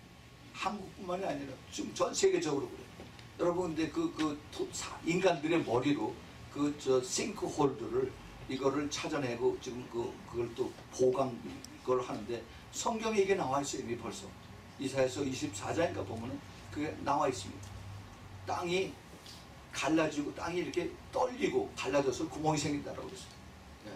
한국뿐만이 아니라 지금 전 세계적으로 그래요. 여러분 근데 그, 그 토, 사, 인간들의 머리로 그 저 싱크홀들을 이거를 찾아내고 지금 그 그걸 또 보강 그걸 하는데 성경에 이게 나와 있어요. 이미 벌써 이사야서 이십사 장인가 보면은 그게 나와 있습니다. 땅이 갈라지고 땅이 이렇게 떨리고 갈라져서 구멍이 생긴다라고 그랬어요. 네.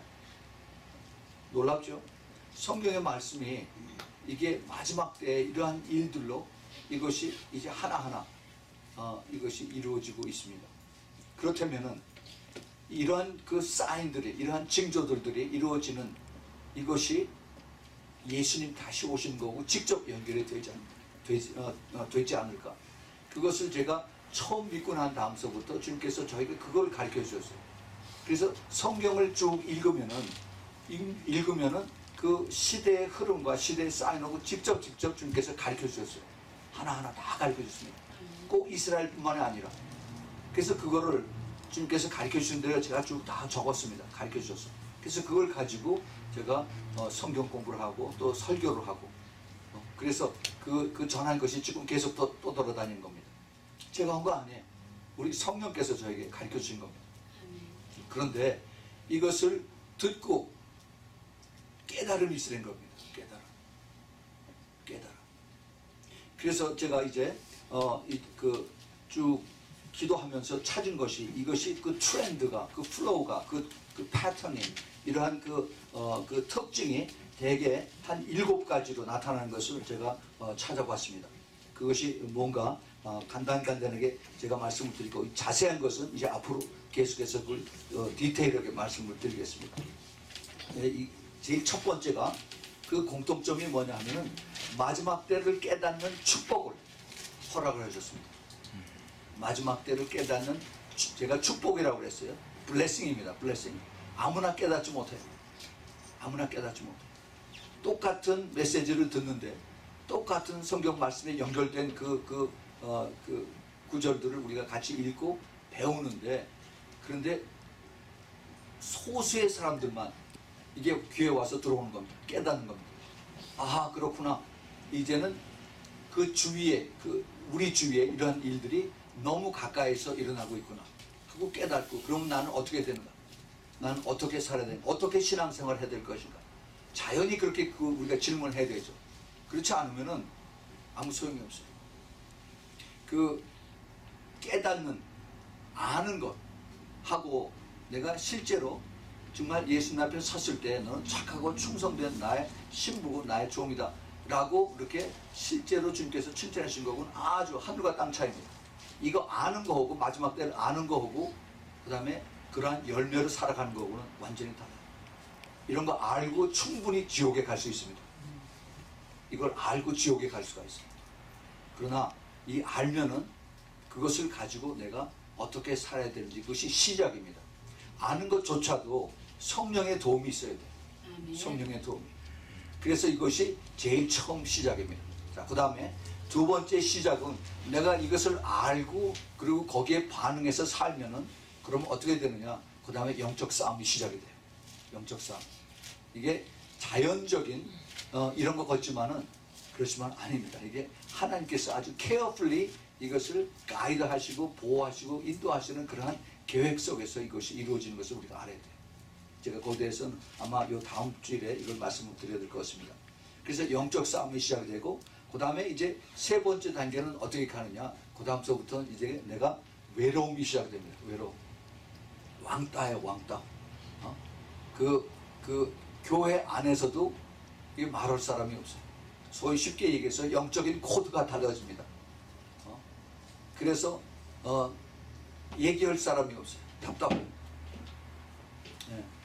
놀랍죠? 성경의 말씀이 이게 마지막 때에 이러한 일들로 이것이 이제 하나하나 어, 이것이 이루어지고 있습니다. 그렇다면은 이러한 그 사인들이, 이러한 징조들이 이루어지는 이것이 예수님 다시 오신 거고 직접 연결이 되지, 되지, 어, 어, 되지 않을까. 그것을 제가 처음 믿고 난 다음서부터 주님께서 저에게 그걸 가르쳐 주셨어요. 그래서 성경을 쭉 읽으면은, 읽으면은 그 시대의 흐름과 시대의 사인하고 직접 직접 주님께서 가르쳐 주셨어요. 하나하나 다 가르쳐 주셨습니다. 꼭 이스라엘뿐만이 아니라. 그래서 그거를 주님께서 가르쳐 주신 대로 제가 쭉 다 적었습니다. 가르쳐 주셨어요. 그래서 그걸 가지고 제가 어, 성경 공부를 하고 또 설교를 하고, 어, 그래서 그, 그 전한 것이 지금 계속 또, 또 돌아다니는 겁니다. 제가 한 거 아니에요. 우리 성령께서 저에게 가르쳐 주신 겁니다. 그런데 이것을 듣고 깨달음이 있으는 겁니다. 깨달음. 깨달음. 그래서 제가 이제 어, 이, 그 쭉 기도하면서 찾은 것이, 이것이 그 트렌드가, 그 플로우가, 그, 그 패턴이, 이러한 그, 어, 그 특징이 대개 한 일곱 가지로 나타나는 것을 제가 어, 찾아봤습니다. 그것이 뭔가 어, 간단간단하게 제가 말씀을 드리고, 자세한 것은 이제 앞으로 계속해서 그걸 어, 디테일하게 말씀을 드리겠습니다. 네, 이, 제일 첫 번째가 그 공통점이 뭐냐 하면은 마지막 때를 깨닫는 축복을 허락을 해줬습니다. 마지막 때를 깨닫는, 제가 축복이라고 그랬어요. 블레싱입니다. 블레싱. 아무나 깨닫지 못해요. 아무나 깨닫지 못해요. 똑같은 메시지를 듣는데 똑같은 성경 말씀에 연결된 그, 그, 어, 그 구절들을 우리가 같이 읽고 배우는데, 그런데 소수의 사람들만 이게 귀에 와서 들어오는 겁니다. 깨닫는 겁니다. 아, 그렇구나. 이제는 그 주위에, 그 우리 주위에 이런 일들이 너무 가까이서 일어나고 있구나 하고 깨닫고, 그러면 나는 어떻게 되는가? 나는 어떻게 살아야 되는가? 어떻게 신앙생활을 해야 될 것인가? 자연히 그렇게 그 우리가 질문을 해야 되죠. 그렇지 않으면은 아무 소용이 없어요. 그 깨닫는, 아는 것 하고, 내가 실제로 정말 예수님 앞에 섰을 때 너는 착하고 충성된 나의 신부고 나의 종이다 라고 그렇게 실제로 주님께서 칭찬하신 거고는 아주 하늘과 땅 차이입니다. 이거 아는 거하고, 마지막 때를 아는 거하고, 그 다음에 그러한 열매로 살아가는 거하고는 완전히 달라요. 이런 거 알고 충분히 지옥에 갈 수 있습니다. 이걸 알고 지옥에 갈 수가 있어요. 그러나 이 알면은 그것을 가지고 내가 어떻게 살아야 되는지, 그것이 시작입니다. 아는 것조차도 성령의 도움이 있어야 돼요. 성령의 도움이. 그래서 이것이 제일 처음 시작입니다. 자, 그 다음에 두 번째 시작은 내가 이것을 알고 그리고 거기에 반응해서 살면은 그러면 어떻게 되느냐? 그 다음에 영적 싸움이 시작이 돼요. 영적 싸움. 이게 자연적인 어, 이런 것 같지만은 그렇지만 아닙니다. 이게 하나님께서 아주 케어풀리 이것을 가이드 하시고 보호하시고 인도하시는 그러한 계획 속에서 이것이 이루어지는 것을 우리가 알아야 돼요. 제가 거기에 대해서는 아마 이 다음 주일에 이걸 말씀을 드려야 될 것 같습니다. 그래서 영적 싸움이 시작되고, 그 다음에 이제 세 번째 단계는 어떻게 가느냐? 그 다음서부터 이제 내가 외로움이 시작됩니다. 외로움. 왕따예요, 왕따. 어? 그, 그 교회 안에서도 이게 말할 사람이 없어요. 소위 쉽게 얘기해서 영적인 코드가 달라집니다. 어? 그래서 어, 얘기할 사람이 없어요. 답답해요. 네.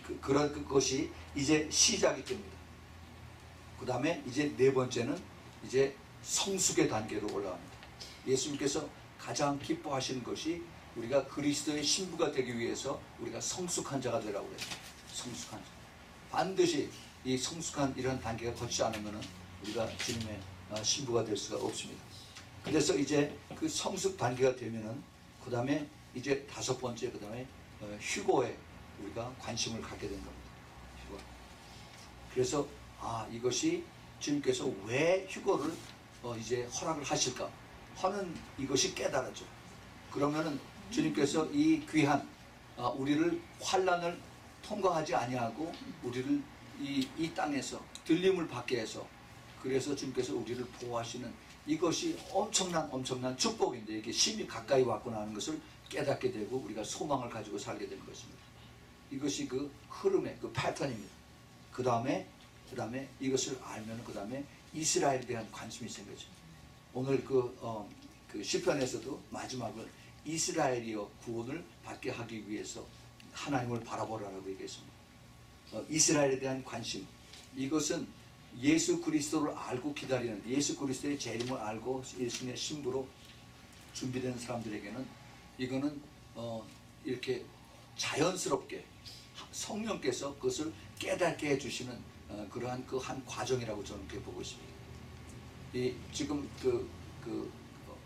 그, 그런 그것이 이제 시작이 됩니다. 그 다음에 이제 네 번째는 이제 성숙의 단계로 올라갑니다. 예수님께서 가장 기뻐하시는 것이 우리가 그리스도의 신부가 되기 위해서 우리가 성숙한 자가 되라고 그래요. 성숙한 자. 반드시 이 성숙한 이런 단계가 거치지 않으면 우리가 주님의 신부가 될 수가 없습니다. 그래서 이제 그 성숙 단계가 되면은 그 다음에 이제 다섯 번째 그 다음에 휴거에 우리가 관심을 갖게 된 겁니다. 휴거. 그래서 아 이것이 주님께서 왜 휴거를 어 이제 허락을 하실까 하는 이것이 깨달았죠. 그러면은 주님께서 이 귀한 어 우리를 환난을 통과하지 아니하고 우리를 이, 이 땅에서 들림을 받게 해서 그래서 주님께서 우리를 보호하시는 이것이 엄청난 엄청난 축복인데 이게 심히 가까이 왔구나 하는 것을 깨닫게 되고 우리가 소망을 가지고 살게 되는 것입니다. 이것이 그 흐름의 그 패턴입니다. 그 다음에 그 다음에 이것을 알면 그 다음에 이스라엘에 대한 관심이 생겨죠. 오늘 그, 어, 그 시편에서도 마지막을 이스라엘이여 구원을 받게 하기 위해서 하나님을 바라보라라고 얘기했습니다. 어, 이스라엘에 대한 관심, 이것은 예수 그리스도를 알고 기다리는 예수 그리스도의 재림을 알고 예수님의 신부로 준비된 사람들에게는 이거는 어, 이렇게 자연스럽게 성령께서 그것을 깨닫게 해주시는 어, 그러한 그 한 과정이라고 저는 그렇게 보고 있습니다. 이 지금 그, 그 어,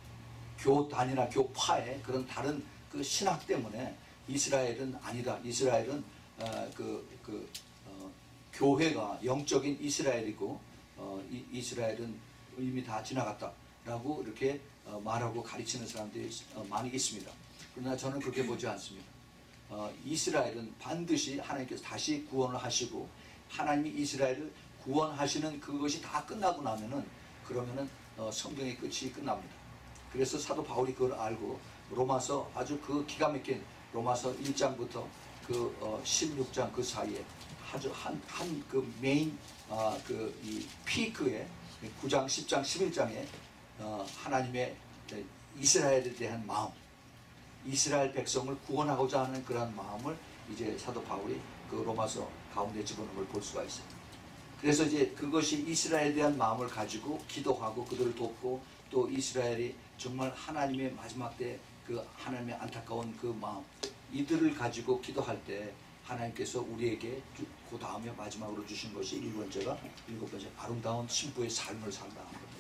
교단이나 교파의 그런 다른 그 신학 때문에 이스라엘은 아니다. 이스라엘은 어, 그, 그 어, 교회가 영적인 이스라엘이고 어, 이, 이스라엘은 이미 다 지나갔다라고 이렇게 어, 말하고 가르치는 사람들이 어, 많이 있습니다. 그러나 저는 그렇게 보지 않습니다. 어, 이스라엘은 반드시 하나님께서 다시 구원을 하시고 하나님이 이스라엘을 구원하시는 그것이 다 끝나고 나면은 그러면은 어, 성경의 끝이 끝납니다. 그래서 사도 바울이 그걸 알고 로마서 아주 그 기가 막힌 로마서 일 장부터 그 어, 십육 장 그 사이에 아주 한 한 그 메인 어, 그 이 피크에 구 장, 십 장, 십일 장에 어, 하나님의 이스라엘에 대한 마음, 이스라엘 백성을 구원하고자 하는 그런 마음을 이제 사도 바울이 그 로마서 가운데 집어넣은 걸 볼 수가 있어요. 그래서 이제 그것이 이스라엘에 대한 마음을 가지고 기도하고 그들을 돕고 또 이스라엘이 정말 하나님의 마지막 때 그 하나님의 안타까운 그 마음 이들을 가지고 기도할 때 하나님께서 우리에게 그 다음에 마지막으로 주신 것이 일곱 번째가 일곱 번째 아름다운 신부의 삶을 산다는 겁니다.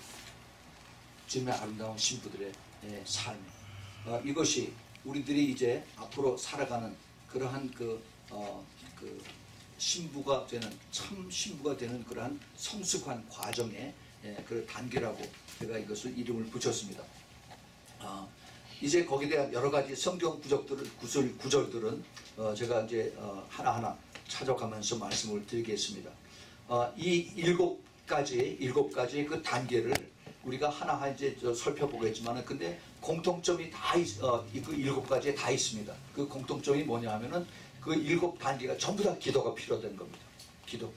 주님의 아름다운 신부들의 삶. 어, 이것이 우리들이 이제 앞으로 살아가는 그러한 그, 어, 그 신부가 되는 참 신부가 되는 그러한 성숙한 과정의 예, 그 단계라고 제가 이것을 이름을 붙였습니다. 어, 이제 거기에 대한 여러 가지 성경 구절들을 구절 구절들은 어, 제가 이제 어, 하나하나 찾아가면서 말씀을 드리겠습니다. 어, 이 일곱 가지 일곱 가지 그 단계를 우리가 하나하나 이제 살펴보겠지만은 근데 공통점이 다 있, 어, 그 일곱 가지에 다 있습니다. 그 공통점이 뭐냐 하면은 그 일곱 단계가 전부 다 기도가 필요된 겁니다. 기도.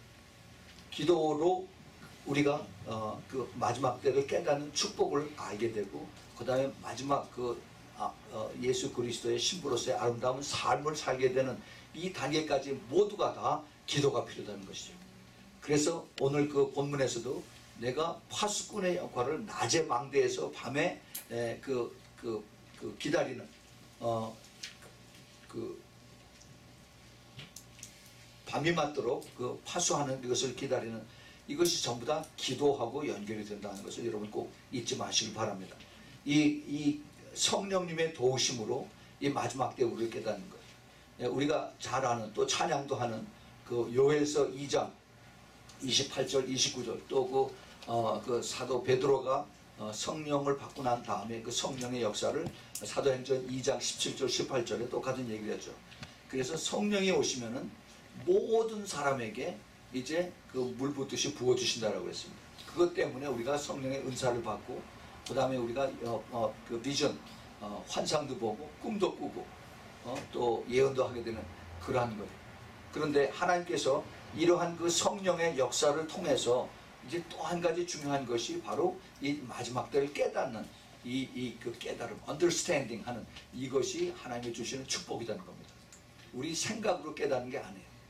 기도로 우리가 어, 그 마지막 때를 깨닫는 축복을 알게 되고 그 다음에 마지막 그 아, 어, 예수 그리스도의 신부로서의 아름다운 삶을 살게 되는 이 단계까지 모두가 다 기도가 필요하다는 것이죠. 그래서 오늘 그 본문에서도 내가 파수꾼의 역할을 낮에 망대에서 밤에 에, 그, 그, 그 기다리는 어, 그 밤이 맞도록 그 파수하는 이것을 기다리는 이것이 전부 다 기도하고 연결이 된다는 것을 여러분 꼭 잊지 마시길 바랍니다. 이, 이 성령님의 도우심으로 이 마지막 때 우리를 깨닫는 거예요. 우리가 잘 아는 또 찬양도 하는 그 요엘서 이 장 이십팔 절 이십구 절 또 그 어, 그 사도 베드로가 어, 성령을 받고 난 다음에 그 성령의 역사를 사도행전 이 장 십칠 절 십팔 절에 똑같은 얘기를 했죠. 그래서 성령이 오시면은 모든 사람에게 이제 그 물 붓듯이 부어주신다라고 했습니다. 그것 때문에 우리가 성령의 은사를 받고 그 다음에 우리가 어, 어, 그 비전, 어, 환상도 보고 꿈도 꾸고 어, 또 예언도 하게 되는 그러한 거예요. 그런데 하나님께서 이러한 그 성령의 역사를 통해서 이제 또 한 가지 중요한 것이 바로 이 마지막 때를 깨닫는 이, 이 그 깨달음, understanding 하는 이것이 하나님이 주시는 축복이라는 겁니다. 우리 생각으로 깨닫는 게 아니에요.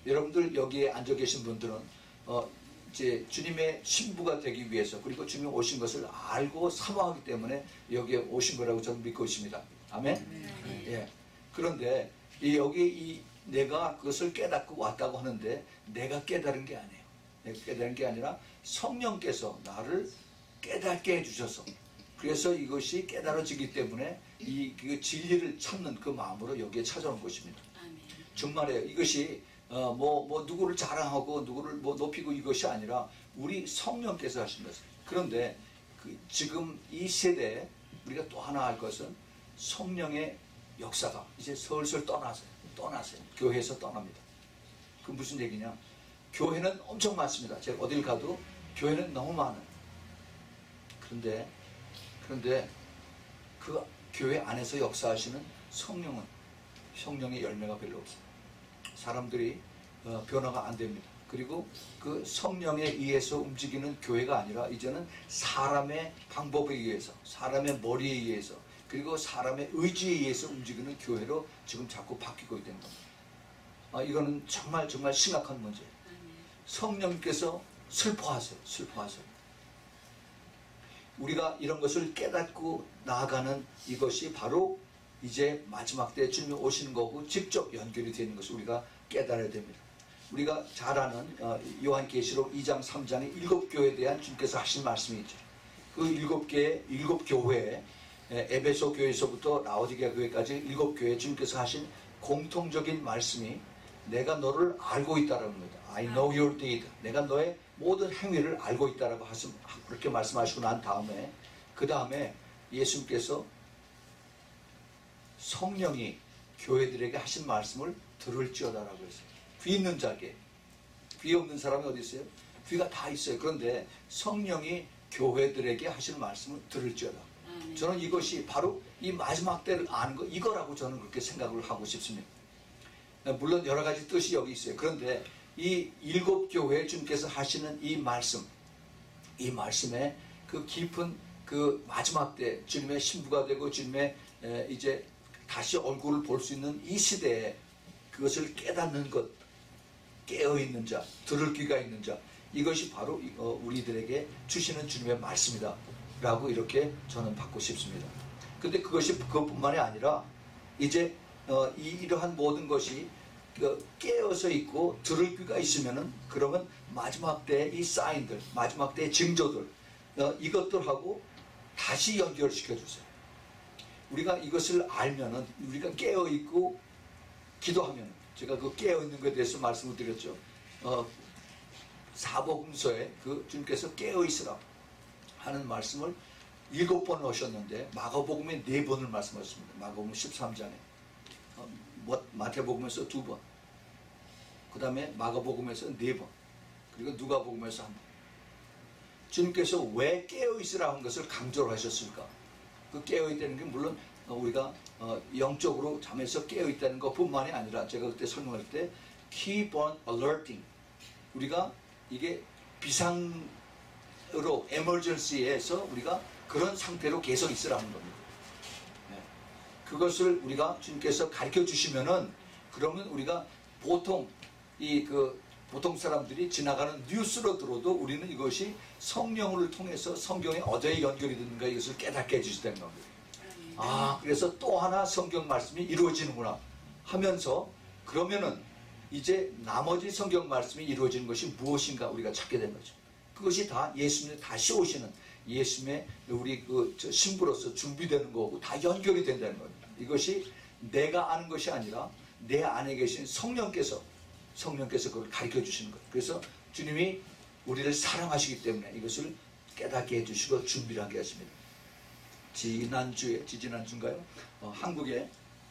여러분들 여기에 앉아 계신 분들은 어, 이제 주님의 신부가 되기 위해서 그리고 주님 오신 것을 알고 사모하기 때문에 여기에 오신 거라고 저는 믿고 있습니다. 아멘. 네. 예. 그런데 이 여기 이 내가 그것을 깨닫고 왔다고 하는데 내가 깨달은 게 아니에요. 내가 깨달은 게 아니라 성령께서 나를 깨닫게 해주셔서 그래서 이것이 깨달아지기 때문에 이 그 진리를 찾는 그 마음으로 여기에 찾아온 것입니다. 아멘. 정말이에요. 이것이 어, 뭐, 뭐, 누구를 자랑하고, 누구를 뭐 높이고 이것이 아니라, 우리 성령께서 하신 것입니다. 그런데, 그, 지금 이 세대에 우리가 또 하나 할 것은 성령의 역사가 이제 슬슬 떠나세요. 떠나세요. 교회에서 떠납니다. 그 무슨 얘기냐? 교회는 엄청 많습니다. 제가 어딜 가도 교회는 너무 많아요. 그런데, 그런데, 그 교회 안에서 역사하시는 성령은, 성령의 열매가 별로 없어요. 사람들이 어, 변화가 안 됩니다. 그리고 그 성령에 의해서 움직이는 교회가 아니라 이제는 사람의 방법에 의해서 사람의 머리에 의해서 그리고 사람의 의지에 의해서 움직이는 교회로 지금 자꾸 바뀌고 있다는 겁니다. 아, 이거는 정말 정말 심각한 문제예요. 성령께서 슬퍼하세요. 슬퍼하세요. 우리가 이런 것을 깨닫고 나아가는 이것이 바로 이제 마지막 때 주님이 오시는 거고 직접 연결이 되는 것을 우리가 깨달아야 됩니다. 우리가 잘 아는 요한계시록 이 장 삼 장의 일곱 교회에 대한 주님께서 하신 말씀이 있죠. 그 일곱 개의 일곱 교회, 에베소 교회에서부터 라오디게아 교회까지 일곱 교회 주님께서 하신 공통적인 말씀이 내가 너를 알고 있다라는 겁니다. I know your deed. 내가 너의 모든 행위를 알고 있다라고 하신, 그렇게 말씀하시고 난 다음에 그 다음에 예수님께서 성령이 교회들에게 하신 말씀을 들을지어다라고 했어요. 귀 있는 자에게. 귀 없는 사람이 어디 있어요? 귀가 다 있어요. 그런데 성령이 교회들에게 하시는 말씀을 들을지어다. 아멘. 저는 이것이 바로 이 마지막 때를 아는 거 이거라고 저는 그렇게 생각을 하고 싶습니다. 물론 여러 가지 뜻이 여기 있어요. 그런데 이 일곱 교회 주님께서 하시는 이 말씀, 이 말씀에 그 깊은 그 마지막 때 주님의 신부가 되고 주님의 이제 다시 얼굴을 볼 수 있는 이 시대에 그것을 깨닫는 것, 깨어있는 자, 들을 귀가 있는 자, 이것이 바로 우리들에게 주시는 주님의 말씀이다 라고 이렇게 저는 받고 싶습니다. 근데 그것이 그것뿐만이 아니라 이제 이러한 모든 것이 깨어서 있고 들을 귀가 있으면은 그러면 마지막 때의 이 사인들, 마지막 때의 징조들, 이것들하고 다시 연결시켜 주세요. 우리가 이것을 알면은 우리가 깨어 있고 기도하면 제가 그 깨어 있는 것에 대해서 말씀을 드렸죠. 어, 사복음서에 그 주님께서 깨어 있으라 하는 말씀을 일곱 번 하셨는데 마가복음에 네 번을 말씀하셨습니다. 마가복음 십삼 장에 어, 마태복음에서 두 번, 그 다음에 마가복음에서 네 번, 그리고 누가복음에서 한 번. 주님께서 왜 깨어 있으라 한 것을 강조를 하셨을까? 그 깨어있다는 게 물론 우리가 영적으로 잠에서 깨어있다는 것뿐만이 아니라 제가 그때 설명할 때 keep on alerting, 우리가 이게 비상으로 emergency에서 우리가 그런 상태로 계속 있으라는 겁니다. 네. 그것을 우리가 주님께서 가르쳐 주시면은 그러면 우리가 보통 이 그 보통 사람들이 지나가는 뉴스로 들어도 우리는 이것이 성령을 통해서 성경에 어디에 연결이 되는가 이것을 깨닫게 해주시다는 겁니다. 아, 그래서 또 하나 성경 말씀이 이루어지는구나 하면서 그러면은 이제 나머지 성경 말씀이 이루어지는 것이 무엇인가 우리가 찾게 된 거죠. 그것이 다 예수님이 다시 오시는 예수님의 우리 그 신부로서 준비되는 거고 다 연결이 된다는 겁니다. 이것이 내가 아는 것이 아니라 내 안에 계신 성령께서 성령께서 그걸 가르쳐 주시는 거예요. 그래서 주님이 우리를 사랑하시기 때문에 이것을 깨닫게 해주시고 준비를 하게 하십니다. 지난주에, 지지난주인가요? 어, 한국에,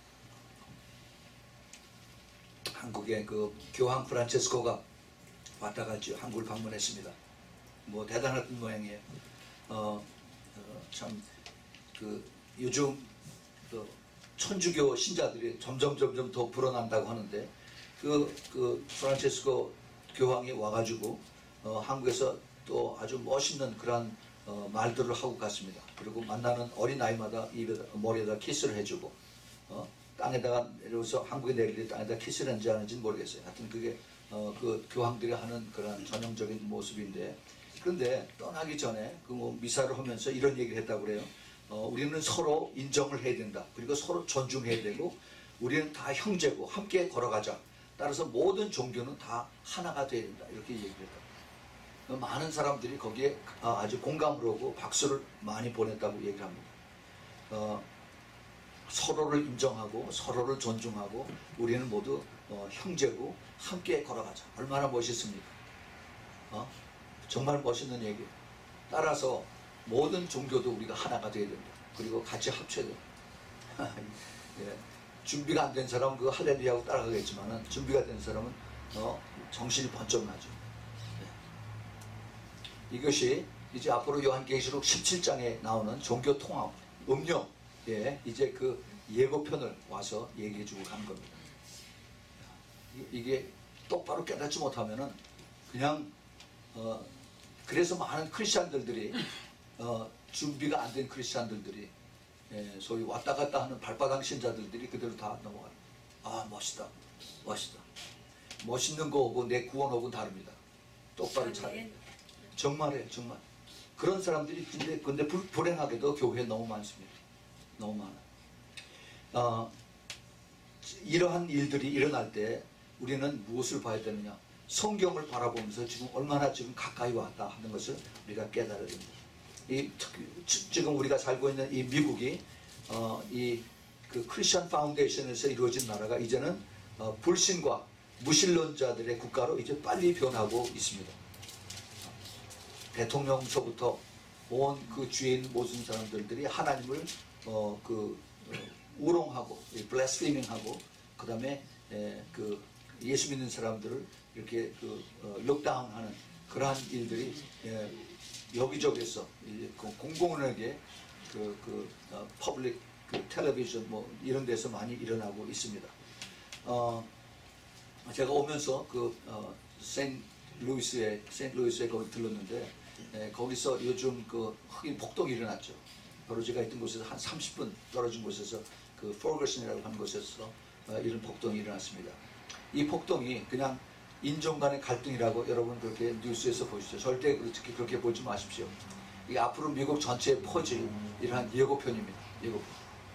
한국에 그 교황 프란체스코가 왔다 갔죠. 한국을 방문했습니다. 뭐 대단한 모양이에요. 어, 어, 참, 그, 요즘, 그, 천주교 신자들이 점점 점점 더 불어난다고 하는데, 그, 그, 프란체스코 교황이 와가지고, 어, 한국에서 또 아주 멋있는 그런, 어, 말들을 하고 갔습니다. 그리고 만나는 어린아이마다 입에다, 머리에다 키스를 해주고, 어, 땅에다가 내려서 한국에 내릴 때 땅에다 키스를 했는지 안 했는지 모르겠어요. 하여튼 그게 어, 그 교황들이 하는 그런 전형적인 모습인데, 그런데 떠나기 전에 그 뭐 미사를 하면서 이런 얘기를 했다고 그래요. 어, 우리는 서로 인정을 해야 된다. 그리고 서로 존중해야 되고, 우리는 다 형제고 함께 걸어가자. 따라서 모든 종교는 다 하나가 돼야 된다. 이렇게 얘기를 했다. 많은 사람들이 거기에 아주 공감을 하고 박수를 많이 보냈다고 얘기를 합니다. 어, 서로를 인정하고 서로를 존중하고 우리는 모두 어, 형제고 함께 걸어가자. 얼마나 멋있습니까? 어? 정말 멋있는 얘기예요. 따라서 모든 종교도 우리가 하나가 돼야 된다. 그리고 같이 합쳐야 된다. 예. 준비가 안 된 사람은 그 할렐루야하고 따라가겠지만 준비가 된 사람은 어, 정신이 번쩍 나죠. 예. 이것이 이제 앞으로 요한계시록 십칠 장에 나오는 종교 통합, 음료, 예, 이제 그 예고편을 와서 얘기해주고 가는 겁니다. 이게 똑바로 깨닫지 못하면은 그냥 어, 그래서 많은 크리스찬들들이 어, 준비가 안 된 크리스찬들들이 예, 소위 왔다 갔다 하는 발바닥 신자들들이 그대로 다 넘어가요. 아, 멋있다, 멋있다. 멋있는 거하고 내 구원하고 다릅니다. 똑바로 차려. 정말이에요, 정말. 그런 사람들이 근데, 근데 불, 불행하게도 교회에 너무 많습니다. 너무 많아요. 어, 이러한 일들이 일어날 때 우리는 무엇을 봐야 되느냐? 성경을 바라보면서 지금 얼마나 지금 가까이 왔다 하는 것을 우리가 깨달아야 됩니다. 이, 지금 우리가 살고 있는 이 미국이 어, 이 그 크리스천 파운데이션에서 이루어진 나라가 이제는 어, 불신과 무신론자들의 국가로 이제 빨리 변하고 있습니다. 대통령서부터 온 그 주위에 있는 모든 사람들이 하나님을 어, 그 어, 우롱하고 블래스피밍하고 그 다음에 그 예수 믿는 사람들을 이렇게 그 어, 록다운하는 그러한 일들이 예, 여기저기서 그 공공연하게 그, 그 어, 퍼블릭 그 텔레비전 뭐 이런 데서 많이 일어나고 있습니다. 어, 제가 오면서 그 어, 세인트루이스에 세인트루이스에 거기 들렀는데 예, 거기서 요즘 그 흑인 폭동이 일어났죠. 바로 제가 있던 곳에서 한 삼십 분 떨어진 곳에서 그 포거슨이라고 하는 곳에서 어, 이런 폭동이 일어났습니다. 이 폭동이 그냥 인종 간의 갈등이라고 여러분 그렇게 뉴스에서 보시죠. 절대 그렇게, 그렇게 보지 마십시오. 이게 앞으로 미국 전체에 퍼질 이러한 예고편입니다. 예고편.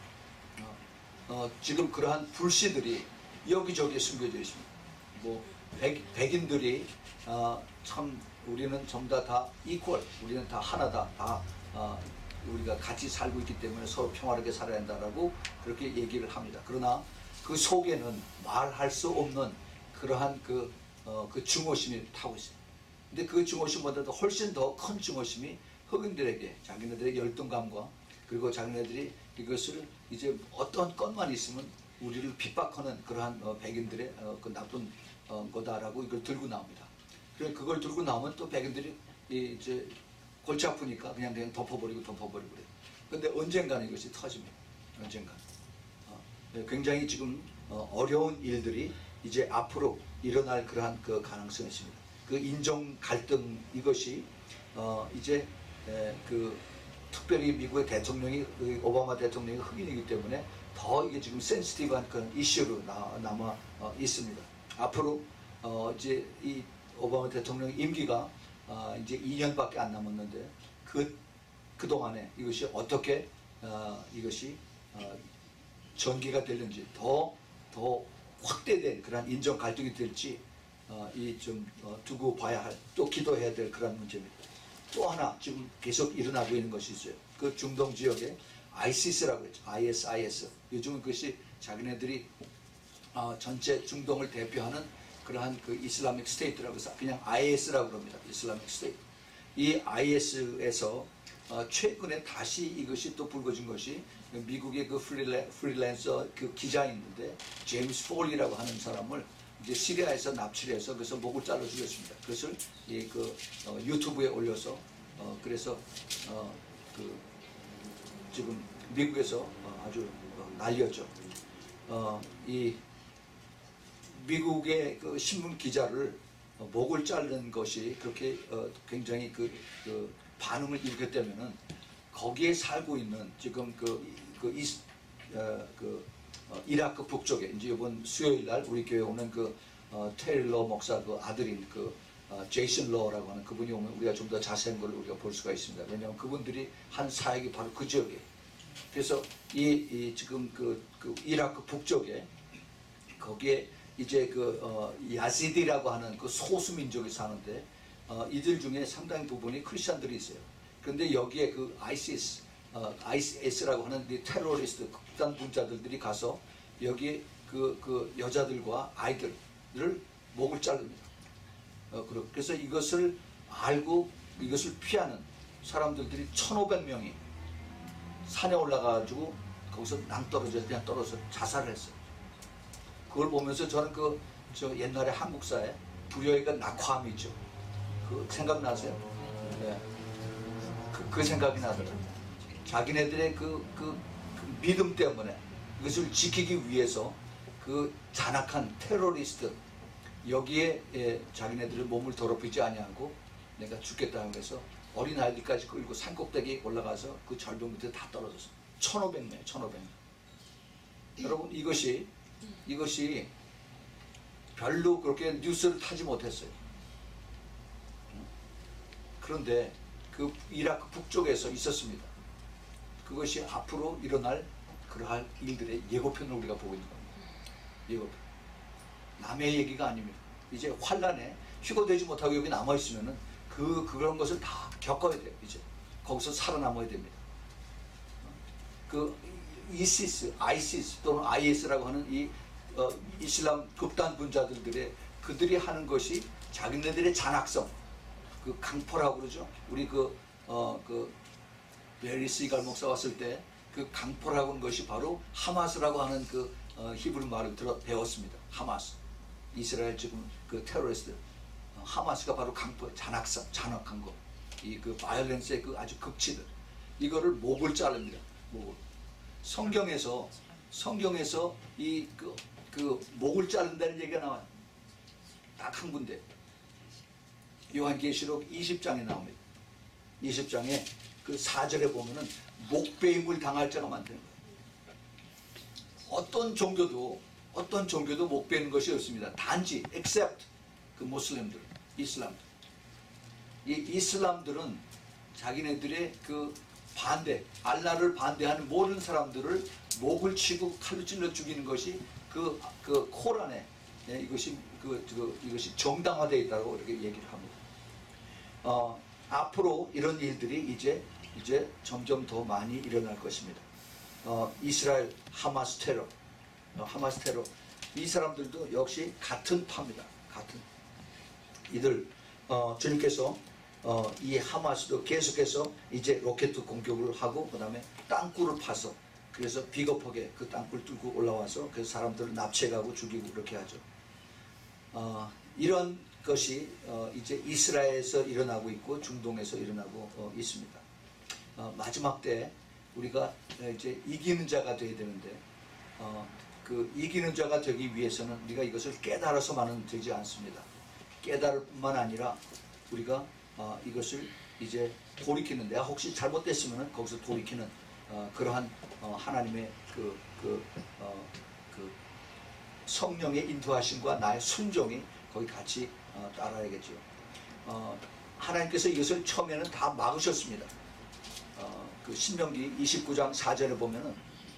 어, 어, 지금 그러한 불씨들이 여기저기에 숨겨져 있습니다. 뭐 백, 백인들이 어, 참 우리는 전부 다 다 이퀄, 우리는 다 하나다, 다 어, 우리가 같이 살고 있기 때문에 서로 평화롭게 살아야 한다라고 그렇게 얘기를 합니다. 그러나 그 속에는 말할 수 없는 그러한 그, 어, 그 증오심이 타고 있어요. 근데 그 증오심보다도 훨씬 더 큰 증오심이 흑인들에게 자기네들의 열등감과 그리고 자기네들이 이것을 이제 어떤 건만 있으면 우리를 핍박하는 그러한 어, 백인들의 어, 그 나쁜 어, 거다라고 이걸 들고 나옵니다. 그래서 그걸 들고 나오면 또 백인들이 이제 골치 아프니까 그냥 그냥 덮어버리고 덮어버리고 그래요. 근데 언젠가는 이것이 터집니다. 언젠가. 어, 굉장히 지금 어, 어려운 일들이 이제 앞으로 일어날 그러한 그 가능성이 있습니다. 그 인종 갈등 이것이 어, 이제 에, 그 특별히 미국의 대통령이 그 오바마 대통령이 흑인이기 때문에 더 이게 지금 센시티브한 그런 이슈로 나, 남아 어, 있습니다. 앞으로 어, 이제 이 오바마 대통령 임기가 어, 이제 이 년밖에 안 남았는데 그, 그 동안에 이것이 어떻게 어, 이것이 어, 전개가 되는지 더, 더 확대된 그런 인종 갈등이 될지 어, 이 좀 어, 두고 봐야 할, 또 기도해야 될 그런 문제입니다. 또 하나 지금 계속 일어나고 있는 것이 있어요. 그 중동 지역에 아이시스라고 했죠. 아이에스아이에스. 요즘은 그것이 자기네들이 어, 전체 중동을 대표하는 그러한 그 이슬라믹 스테이트라고 해서 그냥 아이에스라고 그럽니다. 이슬라믹 스테이트. 이 아이에스에서 어, 최근에 다시 이것이 또 불거진 것이 미국의 그 프리랜, 프리랜서 그 기자인데 제임스 폴이라고 하는 사람을 이제 시리아에서 납치를 해서 그래서 목을 잘라 죽였습니다. 그것을 이 그 어, 유튜브에 올려서 어, 그래서 어, 그 지금 미국에서 어, 아주 어, 난리였죠. 어, 이 미국의 그 신문 기자를 어, 목을 자른 것이 그렇게 어, 굉장히 그, 그 반응을 일으켰다면은 거기에 살고 있는 지금 그, 그, 이스, 어, 그 어, 이라크 북쪽에 이제 이번 수요일 날 우리 교회 오는 그 어, 테일러 목사 그 아들인 그 어, 제이슨 러라고 하는 그분이 오면 우리가 좀 더 자세한 걸 우리가 볼 수가 있습니다. 왜냐하면 그분들이 한 사역이 바로 그 지역이에요. 그래서 이, 이 지금 그, 그 이라크 북쪽에 거기에 이제 그 어, 야시디라고 하는 그 소수 민족이 사는데 어, 이들 중에 상당 부분이 크리스천들이 있어요. 그런데 여기에 그 아이시스, 어, 아이에스라고 하는 이 테러리스트 극단 분자들이 가서 여기 그, 그 여자들과 아이들을 목을 자릅니다. 어, 그래서 이것을 알고 이것을 피하는 사람들이 천오백 명이 산에 올라가가지고 거기서 낭떠러져 그냥 떨어져 자살을 했어요. 그걸 보면서 저는 그 저 옛날에 한국사에 불효의가 낙화암이죠. 그 생각나세요? 네. 그, 그 생각이 나더라고요. 자기네들의 그, 그, 그 믿음 때문에 이것을 지키기 위해서 그 잔악한 테러리스트 여기에 예, 자기네들의 몸을 더럽히지 아니하고 내가 죽겠다 하면서 어린 아이들까지 끌고 산꼭대기에 올라가서 그 절벽 밑에 다 떨어졌어. 천오백 명, 천오백 명. 여러분 이것이 이것이 별로 그렇게 뉴스를 타지 못했어요. 그런데 그 이라크 북쪽에서 있었습니다. 그것이 앞으로 일어날 그러할 일들의 예고편을 우리가 보고 있는 겁니다. 예고편. 남의 얘기가 아닙니다. 이제 환란에 휴거되지 못하고 여기 남아있으면은 그, 그런 것을 다 겪어야 돼요. 이제 거기서 살아남아야 됩니다. 그 이시스, 아이시스 또는 아이에스라고 하는 이 어, 이슬람 극단 분자들의 그들이 하는 것이 자기네들의 잔악성, 그 강포라고 그러죠. 우리 그 어, 그 베리 시갈 목사 왔을 때 그 강포라고 하는 것이 바로 하마스라고 하는 그 어, 히브리 말을 들어 배웠습니다. 하마스. 이스라엘 지금 그 테러리스트 어, 하마스가 바로 강포, 잔악성, 잔악한 거. 이 그 바이올렌스의 그 아주 극치들. 이거를 목을 자릅니다. 목을. 성경에서 성경에서 이 그 그 목을 자른다는 얘기가 나와요. 딱 한 군데. 요한계시록 이십 장에 나옵니다. 이십 장에 그 사 절에 보면은 목베임을 당할 자가 많다는 거예요. 어떤 종교도 어떤 종교도 목베는 것이 없습니다. 단지 except 그 모슬렘들, 이슬람들. 이 이슬람들은 자기네들의 그 반대, 알라를 반대하는 모든 사람들을 목을 치고 칼로 찔러 죽이는 것이 그, 그 코란에 예, 이것이 그, 그 이것이 정당화되어 있다고 이렇게 얘기를 합니다. 어, 앞으로 이런 일들이 이제 이제 점점 더 많이 일어날 것입니다. 어, 이스라엘 하마스 테러, 어, 하마스 테러 이 사람들도 역시 같은 파입니다. 같은 이들 어, 주님께서 어, 이 하마스도 계속해서 이제 로켓 공격을 하고 그 다음에 땅굴을 파서 그래서 비겁하게 그 땅굴 뚫고 올라와서 그래서 사람들을 납치해가고 죽이고 그렇게 하죠. 어, 이런 것이 어, 이제 이스라엘에서 일어나고 있고 중동에서 일어나고 어, 있습니다. 어, 마지막 때 우리가 이제 이기는 자가 되어야 되는데 어, 그 이기는 자가 되기 위해서는 우리가 이것을 깨달아서만은 되지 않습니다. 깨달을 뿐만 아니라 우리가 어, 이것을 이제 돌이키는, 내가 혹시 잘못됐으면 거기서 돌이키는 어, 그러한 어, 하나님의 그, 그, 어, 그 성령의 인도하심과 나의 순종이 거기 같이 어, 따라야겠죠. 어, 하나님께서 이것을 처음에는 다 막으셨습니다. 어, 그 신명기 이십구 장 사 절에 보면은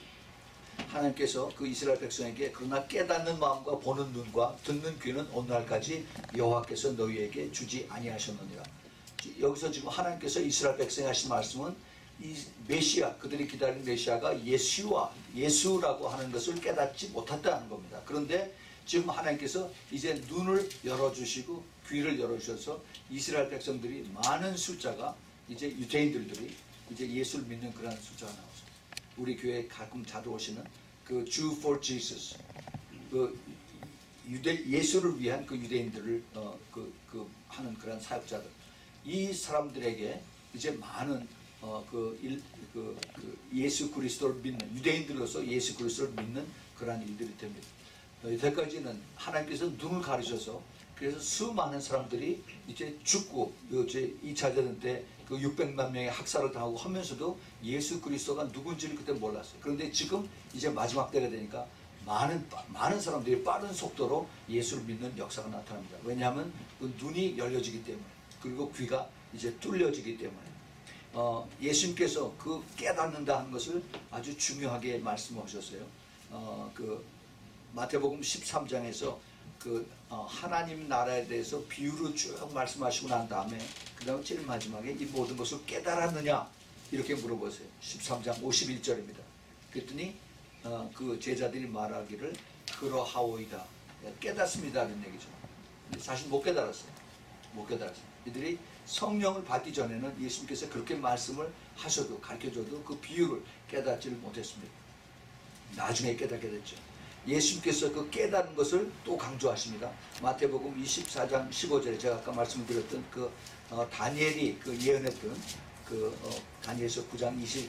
하나님께서 그 이스라엘 백성에게 그러나 깨닫는 마음과 보는 눈과 듣는 귀는 오늘날까지 여호와께서 너희에게 주지 아니하셨느니라. 여기서 지금 하나님께서 이스라엘 백성에 하신 말씀은 이 메시아, 그들이 기다리는 메시아가 예수와 예수라고 하는 것을 깨닫지 못했다는 겁니다. 그런데 지금 하나님께서 이제 눈을 열어주시고 귀를 열어주셔서 이스라엘 백성들이 많은 숫자가 이제 유대인들들이 이제 예수를 믿는 그런 숫자가 나오죠. 우리 교회에 가끔 자주 오시는 그 Jew for Jesus, 그 유대 예수를 위한 그 유대인들을 어, 그, 그 하는 그런 사역자들, 이 사람들에게 이제 많은 어, 그, 일, 그, 그 예수 그리스도를 믿는 유대인들로서 예수 그리스도를 믿는 그러한 일들이 됩니다. 여태까지는 하나님께서 눈을 가리셔서 그래서 수많은 사람들이 이제 죽고 이제 이 차 대전 때 그 육백만 명의 학살을 당하고 하면서도 예수 그리스도가 누군지를 그때 몰랐어요. 그런데 지금 이제 마지막 때가 되니까 많은 많은 사람들이 빠른 속도로 예수를 믿는 역사가 나타납니다. 왜냐하면 그 눈이 열려지기 때문에, 그리고 귀가 이제 뚫려지기 때문에 어, 예수님께서 그 깨닫는다 하는 것을 아주 중요하게 말씀하셨어요. 어, 그 마태복음 십삼 장에서 그 어, 하나님 나라에 대해서 비유로 쭉 말씀하시고 난 다음에 그 다음에 제일 마지막에 이 모든 것을 깨달았느냐 이렇게 물어보세요. 십삼 장 오십일 절입니다. 그랬더니 어, 그 제자들이 말하기를 그러하오이다, 깨닫습니다는 얘기죠. 사실 못 깨달았어요. 못 깨달았어요. 이들이 성령을 받기 전에는 예수님께서 그렇게 말씀을 하셔도 가르쳐줘도 그 비유를 깨닫지를 못했습니다. 나중에 깨닫게 됐죠. 예수님께서 그 깨닫는 것을 또 강조하십니다. 마태복음 이십사 장 십오 절에 제가 아까 말씀드렸던 그 어, 다니엘이 그 예언했던 그 어, 다니엘서 구 장 이십사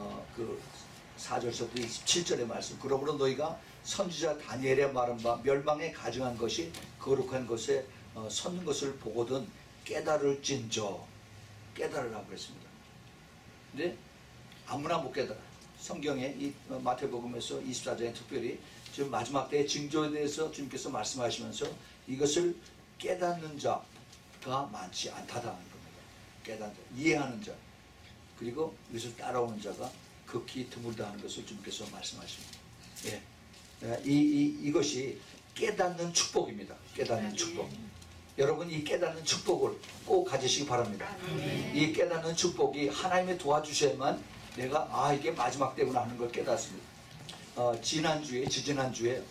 절서부터 이십칠 절의 말씀. 그러므로 너희가 선지자 다니엘의 말한 바 멸망에 가증한 것이 거룩한 것에 어, 섰는 것을 보거든 깨달을진저, 깨달으라고 그랬습니다. 근데 아무나 못 깨달아. 성경에 이 마태복음에서 이십사 장에 특별히 지금 마지막 때의 징조에 대해서 주님께서 말씀하시면서 이것을 깨닫는 자가 많지 않다는 겁니다. 깨닫는 자, 이해하는 자, 그리고 이것을 따라오는 자가 극히 드물다 하는 것을 주님께서 말씀하십니다. 예. 이, 이, 이것이 깨닫는 축복입니다. 깨닫는 축복. 여러분, 이 깨닫는 축복을 꼭 가지시기 바랍니다. 이 깨닫는 축복이 하나님이 도와주셔야만 내가 아 이게 마지막 때구나 하는 걸 깨닫습니다. 어, 지난주에 지지난주에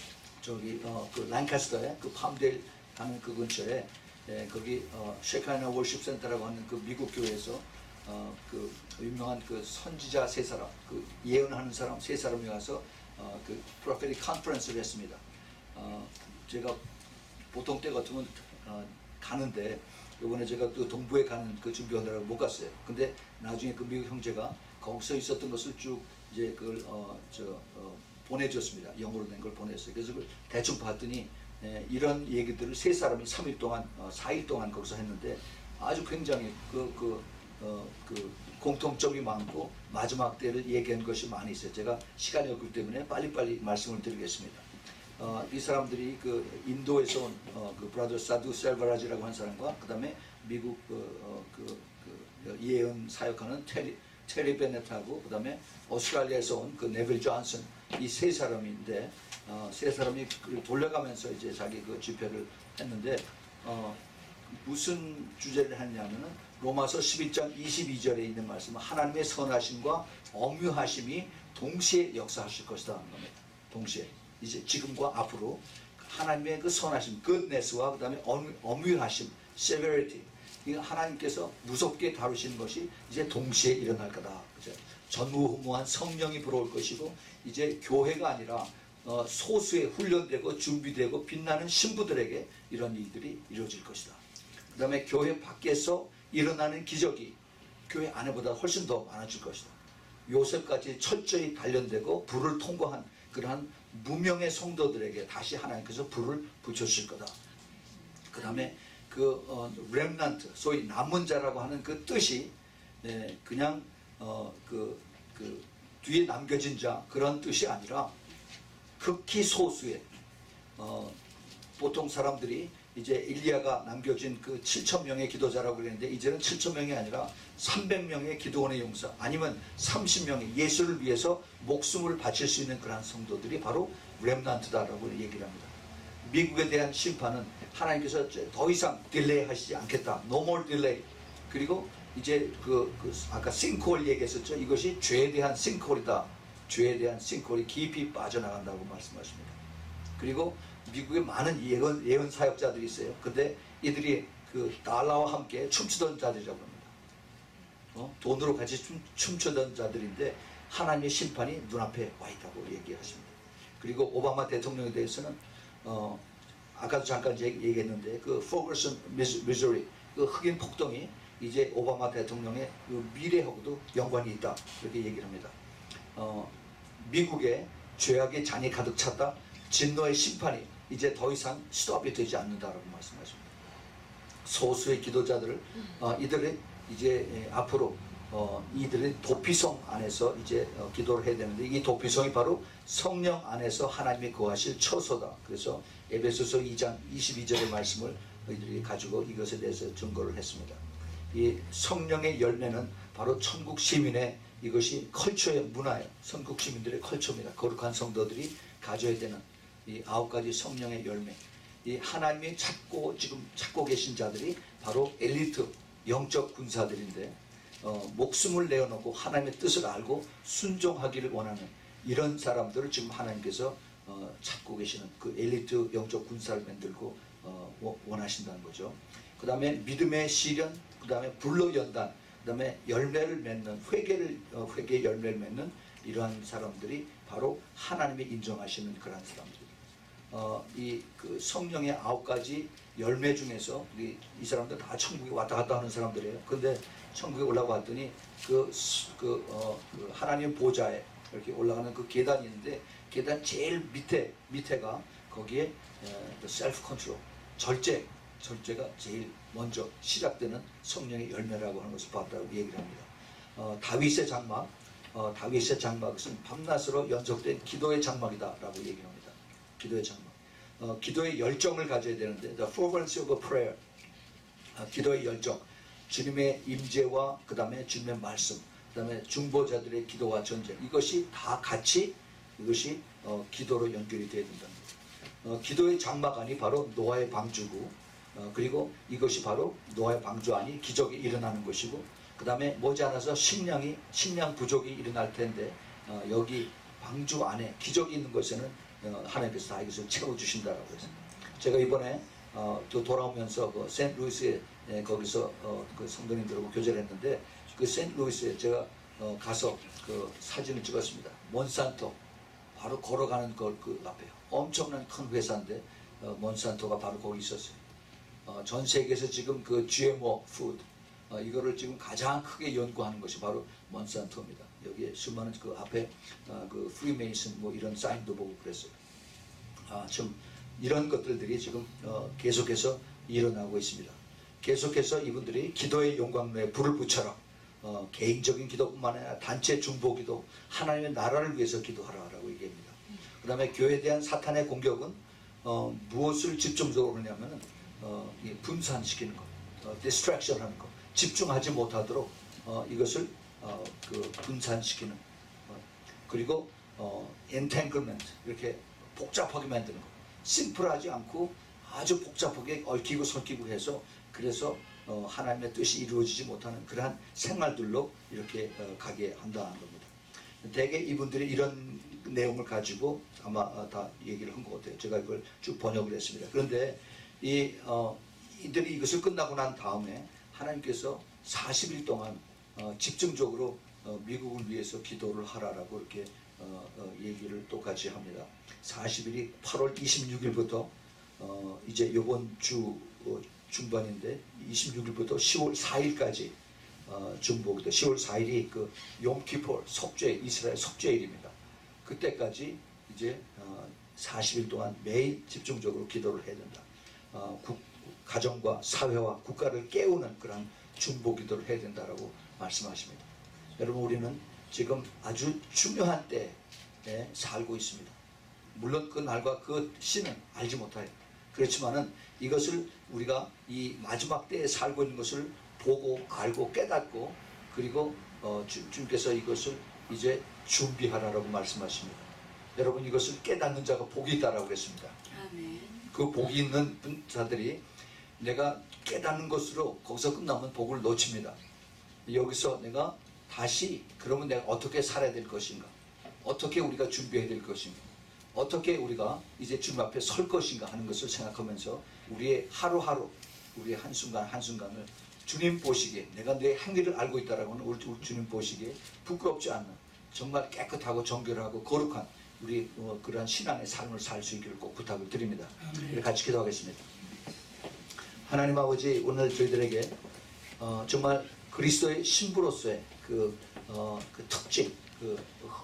저기 어, 그 란카스터에 그 팜데일 하는 그 근처에 예, 거기 어, 셰카이나 월십 센터라고 하는 그 미국 교회에서 어, 그 유명한 그 선지자 세 사람, 그 예언하는 사람 세 사람이 와서 어, 그 프로페틱 컨퍼런스를 했습니다. 어, 제가 보통 때 같으면 어, 가는데 이번에 제가 그 동부에 가는 그 준비하느라고 못 갔어요. 근데 나중에 그 미국 형제가 거기서 있었던 것을 쭉 이제 그걸 어, 저, 어, 보내줬습니다. 영어로 된 걸 보냈어요. 그래서 그걸 대충 봤더니 에, 이런 얘기들을 세 사람이 삼 일 동안, 어, 사 일 동안 거기서 했는데 아주 굉장히 그, 그, 어, 그 공통점이 많고 마지막 때를 얘기한 것이 많이 있어요. 제가 시간이 없기 때문에 빨리빨리 말씀을 드리겠습니다. 어, 이 사람들이 그 인도에서 온 어, 그 브라더 사두 셀바라지라고 하는 사람과 그 다음에 미국 그, 어, 그, 그 예언 사역하는 테리, 테리 베넷하고 그 다음에 오스트랄리아에서 온 그 네빌 존슨, 이 세 사람인데 어, 세 사람이 돌려가면서 이제 자기 그 집회를 했는데 어, 무슨 주제를 했냐면은 로마서 십일 장 이십이 절에 있는 말씀은 하나님의 선하심과 엄유하심이 동시에 역사하실 것이다 하는 겁니다. 동시에. 이제 지금과 앞으로 하나님의 그 선하심, goodness와 그 다음에 엄유하심, severity, 하나님께서 무섭게 다루시는 것이 이제 동시에 일어날 거다. 그죠? 전무후무한 성령이 불어올 것이고 이제 교회가 아니라 어, 소수의 훈련되고 준비되고 빛나는 신부들에게 이런 일들이 이루어질 것이다. 그 다음에 교회 밖에서 일어나는 기적이 교회 안에보다 훨씬 더 많아질 것이다. 요셉까지 철저히 단련되고 불을 통과한 그러한 무명의 성도들에게 다시 하나님께서 불을 붙여주실 거다. 그 다음에 그 어, 렘넌트, 소위 남은 자라고 하는 그 뜻이 예, 그냥 어, 그, 그 뒤에 남겨진 자 그런 뜻이 아니라 극히 소수의 어, 보통 사람들이 이제 일리야가 남겨진 그 칠천 명의 기도자라고 그랬는데 이제는 칠천 명이 아니라 삼백 명의 기도원의 용사 아니면 삼십 명의 예수를 위해서 목숨을 바칠 수 있는 그런 성도들이 바로 렘넌트다라고 얘기를 합니다. 미국에 대한 심판은 하나님께서 더 이상 딜레이 하시지 않겠다. No more delay. 그리고 이제 그, 그 아까 싱크홀 얘기했었죠. 이것이 죄에 대한 싱크홀이다. 죄에 대한 싱크홀이 깊이 빠져나간다고 말씀하십니다. 그리고 미국에 많은 예언, 예언 사역자들이 있어요. 근데 이들이 그 달러와 함께 춤추던 자들이라고 합니다. 어? 돈으로 같이 춤, 춤추던 자들인데 하나님의 심판이 눈앞에 와 있다고 얘기하십니다. 그리고 오바마 대통령에 대해서는 어, 아까도 잠깐 얘기했는데 그 포거슨 미주리 그 흑인 폭동이 이제 오바마 대통령의 그 미래하고도 연관이 있다 이렇게 얘기를 합니다. 어, 미국에 죄악의 잔이 가득 찼다. 진노의 심판이 이제 더 이상 스톱이 되지 않는다라고 말씀하십니다. 소수의 기도자들을 어, 이들의 이제 예, 앞으로 어, 이들의 도피성 안에서 이제 어, 기도를 해야 되는데 이 도피성이 바로 성령 안에서 하나님이 거하실 처소다. 그래서 에베소서 이 장 이십이 절의 말씀을 너희들이 가지고 이것에 대해서 증거를 했습니다. 이 성령의 열매는 바로 천국 시민의 이것이 컬처의 문화예요. 천국 시민들의 컬처입니다. 거룩한 성도들이 가져야 되는 이 아홉 가지 성령의 열매. 이 하나님이 찾고 지금 찾고 계신 자들이 바로 엘리트 영적 군사들인데 어, 목숨을 내어놓고 하나님의 뜻을 알고 순종하기를 원하는 이런 사람들을 지금 하나님께서 어, 찾고 계시는 그 엘리트 영적 군사를 만들고 어, 원하신다는 거죠. 그 다음에 믿음의 시련, 그 다음에 불로 연단, 그 다음에 열매를 맺는 회개를 어, 회개 열매를 맺는 이러한 사람들이 바로 하나님이 인정하시는 그런 사람들. 어, 이 그 성령의 아홉 가지 열매 중에서 우리 이 사람들 다 천국에 왔다 갔다 하는 사람들이에요. 근데 천국에 올라갔더니 그, 그, 어, 그 하나님 보좌에 이렇게 올라가는 그 계단이 있는데 계단 제일 밑에 밑에가 거기에 셀프 컨트롤 절제 절제가 제일 먼저 시작되는 성령의 열매라고 하는 것을 봤다고 얘기를 합니다. 어, 다윗의 장막, 어, 다윗의 장막은 밤낮으로 연속된 기도의 장막이다라고 얘기합니다. 기도의 장막. 어, 기도의 열정을 가져야 되는데, the fervency of prayer, 어, 기도의 열정, 주님의 임재와 그 다음에 주님의 말씀, 그 다음에 중보자들의 기도와 전쟁, 이것이 다 같이 이것이 어, 기도로 연결이 되어야 된다. 어, 기도의 장막 안이 바로 노아의 방주고, 어, 그리고 이것이 바로 노아의 방주 안이 기적이 일어나는 것이고, 그 다음에 머지않아서 식량이 식량 부족이 일어날 텐데 어, 여기 방주 안에 기적이 있는 것에는 어, 하나님께서 다 이것을 채워주신다라고 해서 제가 이번에 어, 또 돌아오면서 그 세인트루이스에 예, 거기서 어, 그 성도님들하고 교제를 했는데 그 세인트루이스에 제가 어, 가서 그 사진을 찍었습니다. 몬산토 바로 걸어가는 그, 그 앞에 엄청난 큰 회사인데 어, 몬산토가 바로 거기 있었어요. 어, 전 세계에서 지금 그 지엠오 푸드 어, 이거를 지금 가장 크게 연구하는 것이 바로 몬산토입니다. 여기에 수많은 그 앞에 어, 그 프리메이슨 뭐 이런 사인도 보고 그랬어요. 아, 좀 이런 것들이 지금 어, 계속해서 일어나고 있습니다. 계속해서 이분들이 기도의 용광로에 불을 붙여라. 어, 개인적인 기도뿐만 아니라 단체 중보기도, 하나님의 나라를 위해서 기도하라라고 얘기합니다. 그 다음에 교회에 대한 사탄의 공격은 어, 무엇을 집중적으로 하냐면 어, 분산시키는 것, 어, 디스트랙션 하는 것, 집중하지 못하도록 어, 이것을 어, 그 분산시키는 어, 그리고 어, 엔탱글먼트 이렇게 복잡하게 만드는 것, 심플하지 않고 아주 복잡하게 얽히고 설키고 해서 그래서 어, 하나님의 뜻이 이루어지지 못하는 그러한 생활들로 이렇게 어, 가게 한다는 겁니다. 대개 이분들이 이런 내용을 가지고 아마 어, 다 얘기를 한 것 같아요. 제가 이걸 쭉 번역을 했습니다. 그런데 이 어, 이들이 이것을 끝나고 난 다음에 하나님께서 사십 일 동안 어, 집중적으로 어, 미국을 위해서 기도를 하라라고 이렇게 어, 어, 얘기를 똑같이 합니다. 사십 일이 팔월 이십육일부터 어, 이제 이번 주 어, 중반인데 이십육일부터 시월 사일까지 어, 중보기도 시월 사일이 그 욤키포 속죄 이스라엘 속죄일입니다. 그때까지 이제 어, 사십 일 동안 매일 집중적으로 기도를 해야 된다. 어, 국, 가정과 사회와 국가를 깨우는 그런 중보기도를 해야 된다라고 말씀하십니다. 여러분 우리는 지금 아주 중요한 때에 살고 있습니다. 물론 그 날과 그 시는 알지 못해요. 그렇지만은 이것을 우리가 이 마지막 때에 살고 있는 것을 보고 알고 깨닫고 그리고 어, 주, 주님께서 이것을 이제 준비하라라고 말씀하십니다. 여러분 이것을 깨닫는 자가 복이 있다라고 했습니다. 아멘. 그 복이 있는 자들이 내가 깨닫는 것으로 거기서 끝나면 복을 놓칩니다. 여기서 내가 다시 그러면 내가 어떻게 살아야 될 것인가, 어떻게 우리가 준비해야 될 것인가, 어떻게 우리가 이제 주님 앞에 설 것인가 하는 것을 생각하면서 우리의 하루하루 우리의 한순간 한순간을 주님 보시기에 내가 내 행위를 알고 있다라고 하는 우리 주님 보시기에 부끄럽지 않는 정말 깨끗하고 정결하고 거룩한 우리 어, 그러한 신앙의 삶을 살 수 있기를 꼭 부탁을 드립니다. 네. 같이 기도하겠습니다. 하나님 아버지 오늘 저희들에게 어, 정말 그리스도의 신부로서의 그, 어, 그 특징, 그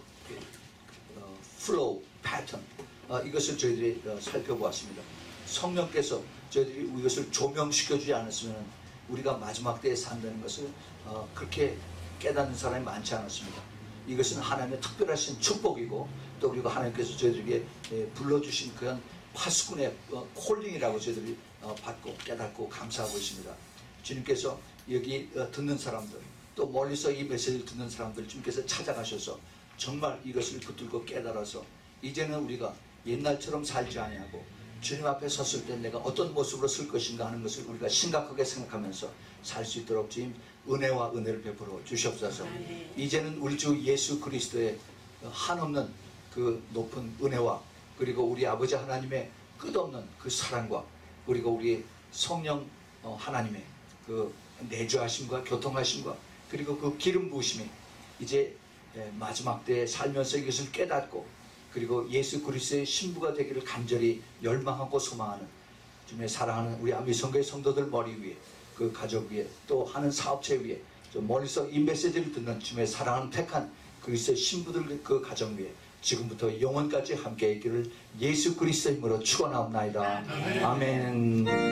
어, 플로우, 패턴 어, 이것을 저희들이 어, 살펴보았습니다. 성령께서 저희들이 이것을 조명시켜주지 않았으면 우리가 마지막 때에 산다는 것을 어, 그렇게 깨닫는 사람이 많지 않았습니다. 이것은 하나님의 특별하신 축복이고 또 그리고 하나님께서 저희들에게 불러주신 그런 파수꾼의 콜링이라고 저희들이 받고 깨닫고 감사하고 있습니다. 주님께서 여기 듣는 사람들 또 멀리서 이 메시지를 듣는 사람들 주님께서 찾아가셔서 정말 이것을 붙들고 깨달아서 이제는 우리가 옛날처럼 살지 아니하고 주님 앞에 섰을 때 내가 어떤 모습으로 쓸 것인가 하는 것을 우리가 심각하게 생각하면서 살 수 있도록 주님 은혜와 은혜를 베풀어 주시옵소서. 이제는 우리 주 예수 그리스도의 한없는 그 높은 은혜와 그리고 우리 아버지 하나님의 끝없는 그 사랑과 그리고 우리 성령 하나님의 그 내주하심과 교통하심과 그리고 그 기름 부으심이 이제 마지막 때에 살면서 이것을 깨닫고 그리고 예수 그리스도의 신부가 되기를 간절히 열망하고 소망하는 주님의 사랑하는 우리 아미성교의 성도들 머리 위에 그 가족 위에 또 하는 사업체 위에 저 멀리서 이 메시지를 듣는 주님의 사랑하는 택한 그리스도의 신부들 그 가정 위에 지금부터 영원까지 함께 있기를 예수 그리스도의 이름으로 축원하옵나이다. 아멘.